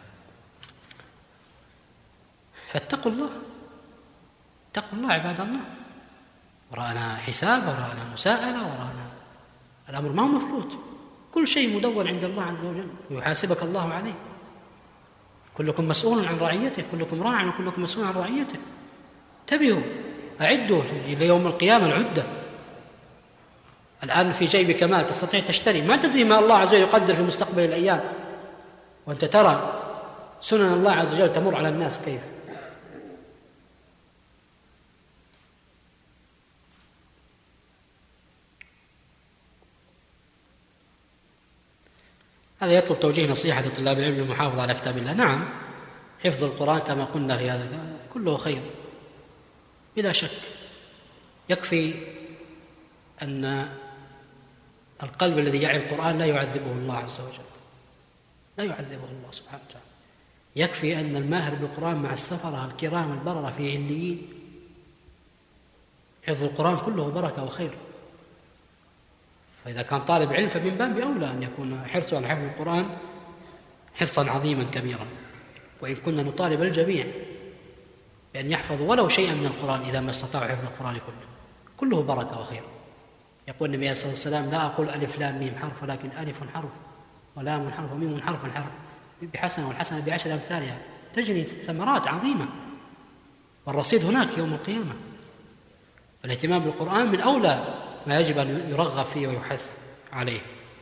Speaker 2: فاتقوا الله، اتقوا الله عباد الله. وراءنا حساب، وراءنا مساءلة، وراءنا الأمر ما هو مفلوت. كل شيء مدون عند الله عز وجل ويحاسبك الله عليه. كلكم مسؤول عن رعيته، كلكم راع وكلكم مسؤول عن رعيته. انتبهوا، أعدوا ليوم القيامة العدة. الآن في جيبك مال تستطيع تشتري، ما تدري ما الله عز وجل يقدر في مستقبل الأيام، وأنت ترى سنن الله عز وجل تمر على الناس كيف. هذا يطلب توجيه نصيحة لطلاب العلم المحافظة على كتاب الله. نعم، حفظ القرآن كما قلنا في هذا كله خير بلا شك. يكفي أن القلب الذي يعي القرآن لا يعذبه الله عز وجل، لا يعذبه الله سبحانه وتعالى. يكفي أن الماهر بالقرآن مع السفرة الكرام البررة في عليين. حفظ القرآن كله بركة وخير. فإذا كان طالب علم فمن باب أولى أن يكون حرصه على حفظ القرآن حرصا عظيما كبيرا. وإن كنا نطالب الجميع بأن يحفظوا ولو شيئا من القرآن إذا ما استطاعوا حفظ القرآن كله بركة وخير. يقول النبي صلى الله عليه وسلم: لا أقول ألف لام ميم حرف، ولكن ألف حرف ولام حرف وميم حرف بحسنة، والحسنة بعشر أمثالها، تجري ثمرات عظيمة، والرصيد هناك يوم القيامة. الاهتمام بالقرآن من أولى ما يجب أن يرغب فيه ويحث عليه.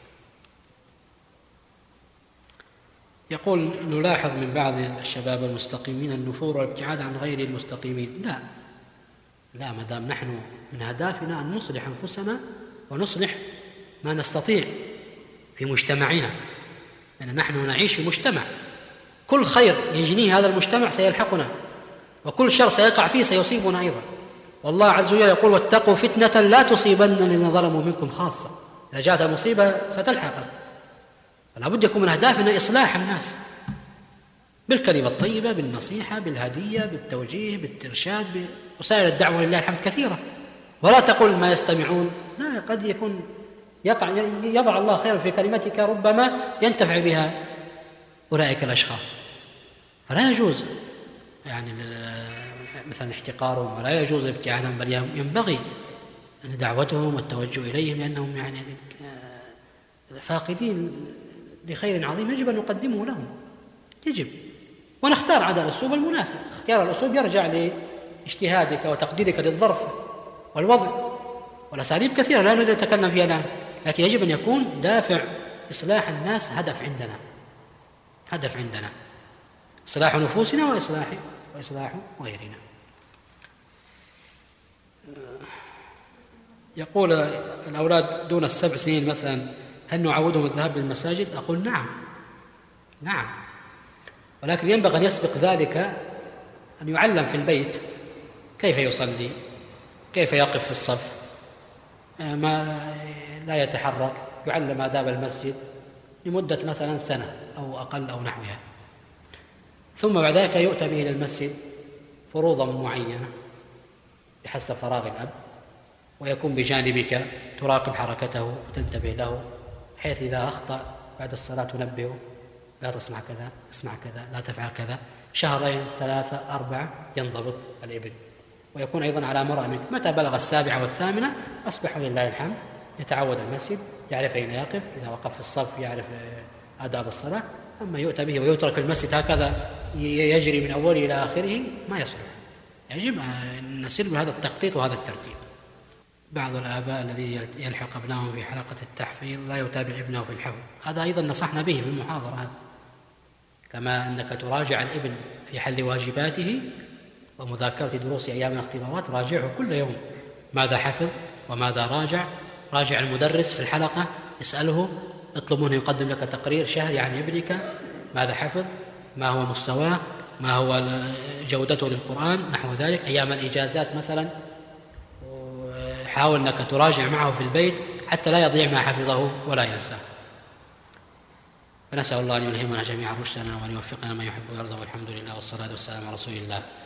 Speaker 2: يقول: نلاحظ من بعض الشباب المستقيمين النفور والابتعاد عن غير المستقيمين. لا، ما دام نحن من أهدافنا أن نصلح أنفسنا ونصلح ما نستطيع في مجتمعنا، لأن نحن نعيش في مجتمع، كل خير يجنيه هذا المجتمع سيلحقنا، وكل شر سيقع فيه سيصيبنا أيضا. والله عز وجل يقول: واتقوا فتنة لا تصيبن الذين ظلموا منكم خاصة. إذا جاءت المصيبة ستلحقك، فلا بد يكون من أهدافنا إصلاح الناس بالكلمة الطيبة، بالنصيحة، بالهدية، بالتوجيه، بالإرشاد، وسائل الدعوة لله الحمد كثيرة. ولا تقول ما يستمعون، لا، قد يكون يضع الله خيرا في كلمتك ربما ينتفع بها أولئك الأشخاص. فلا يجوز يعني مثلا احتقارهم، ولا يجوز الابتعاد عنهم، بل ينبغي أن دعوتهم والتوجه إليهم، لأنهم يعني فاقدين لخير عظيم يجب أن نقدمه لهم. يجب، ونختار عاد الأسلوب المناسب. اختيار الأسلوب يرجع لاجتهادك وتقديرك للظرف والوضع، والأساليب كثيرة لا نريد أن نتكلم فيها الآن، لكن يجب أن يكون دافع إصلاح الناس هدف عندنا، إصلاح نفوسنا وإصلاح غيرنا. يقول: الأولاد دون 7 سنين مثلا هل نعودهم الذهاب للمساجد؟ أقول نعم، ولكن ينبغي أن يسبق ذلك أن يعلم في البيت كيف يصلي، كيف يقف في الصف، ما لا يتحرك، يعلم آداب المسجد لمدة مثلا سنة أو أقل أو نحوها. ثم بعد ذلك يؤتى به إلى المسجد فروضا معينة بحسب فراغ الأب، ويكون بجانبك تراقب حركته وتنتبه له، حيث إذا أخطأ بعد الصلاة تنبهه: لا تصنع كذا، اصنع كذا، لا تفعل كذا. 2 3 4 ينضبط الابن. ويكون أيضا على مرأة منه، متى بلغ 7 والثامنة أصبح لله الحمد يتعود المسجد، يعرف أين يقف، إذا وقف في الصف يعرف آداب الصلاة. أما يؤتى به ويترك المسجد هكذا يجري من أوله إلى آخره ما يصلح. يجب أن نسير بهذا التخطيط وهذا الترتيب. بعض الآباء الذي يلحق ابنهم في حلقة التحفيظ لا يتابع ابنه في الحفظ، هذا أيضا نصحنا به في المحاضرة هذا. كما أنك تراجع الابن في حل واجباته ومذاكرة دروس أيام الاختبارات، راجعه كل يوم ماذا حفظ وماذا راجع المدرس في الحلقة، اسأله، اطلب منه يقدم لك تقرير شهري عن ابنك، ماذا حفظ، ما هو مستواه، ما هو جودته للقرآن، نحو ذلك. أيام الإجازات مثلا حاول أنك تراجع معه في البيت حتى لا يضيع ما حفظه ولا ينساه. فنسأل الله أن يلهمنا جميعا رشدنا وأن يوفقنا ما يحب ويرضى، والحمد لله والصلاة والسلام على رسول الله.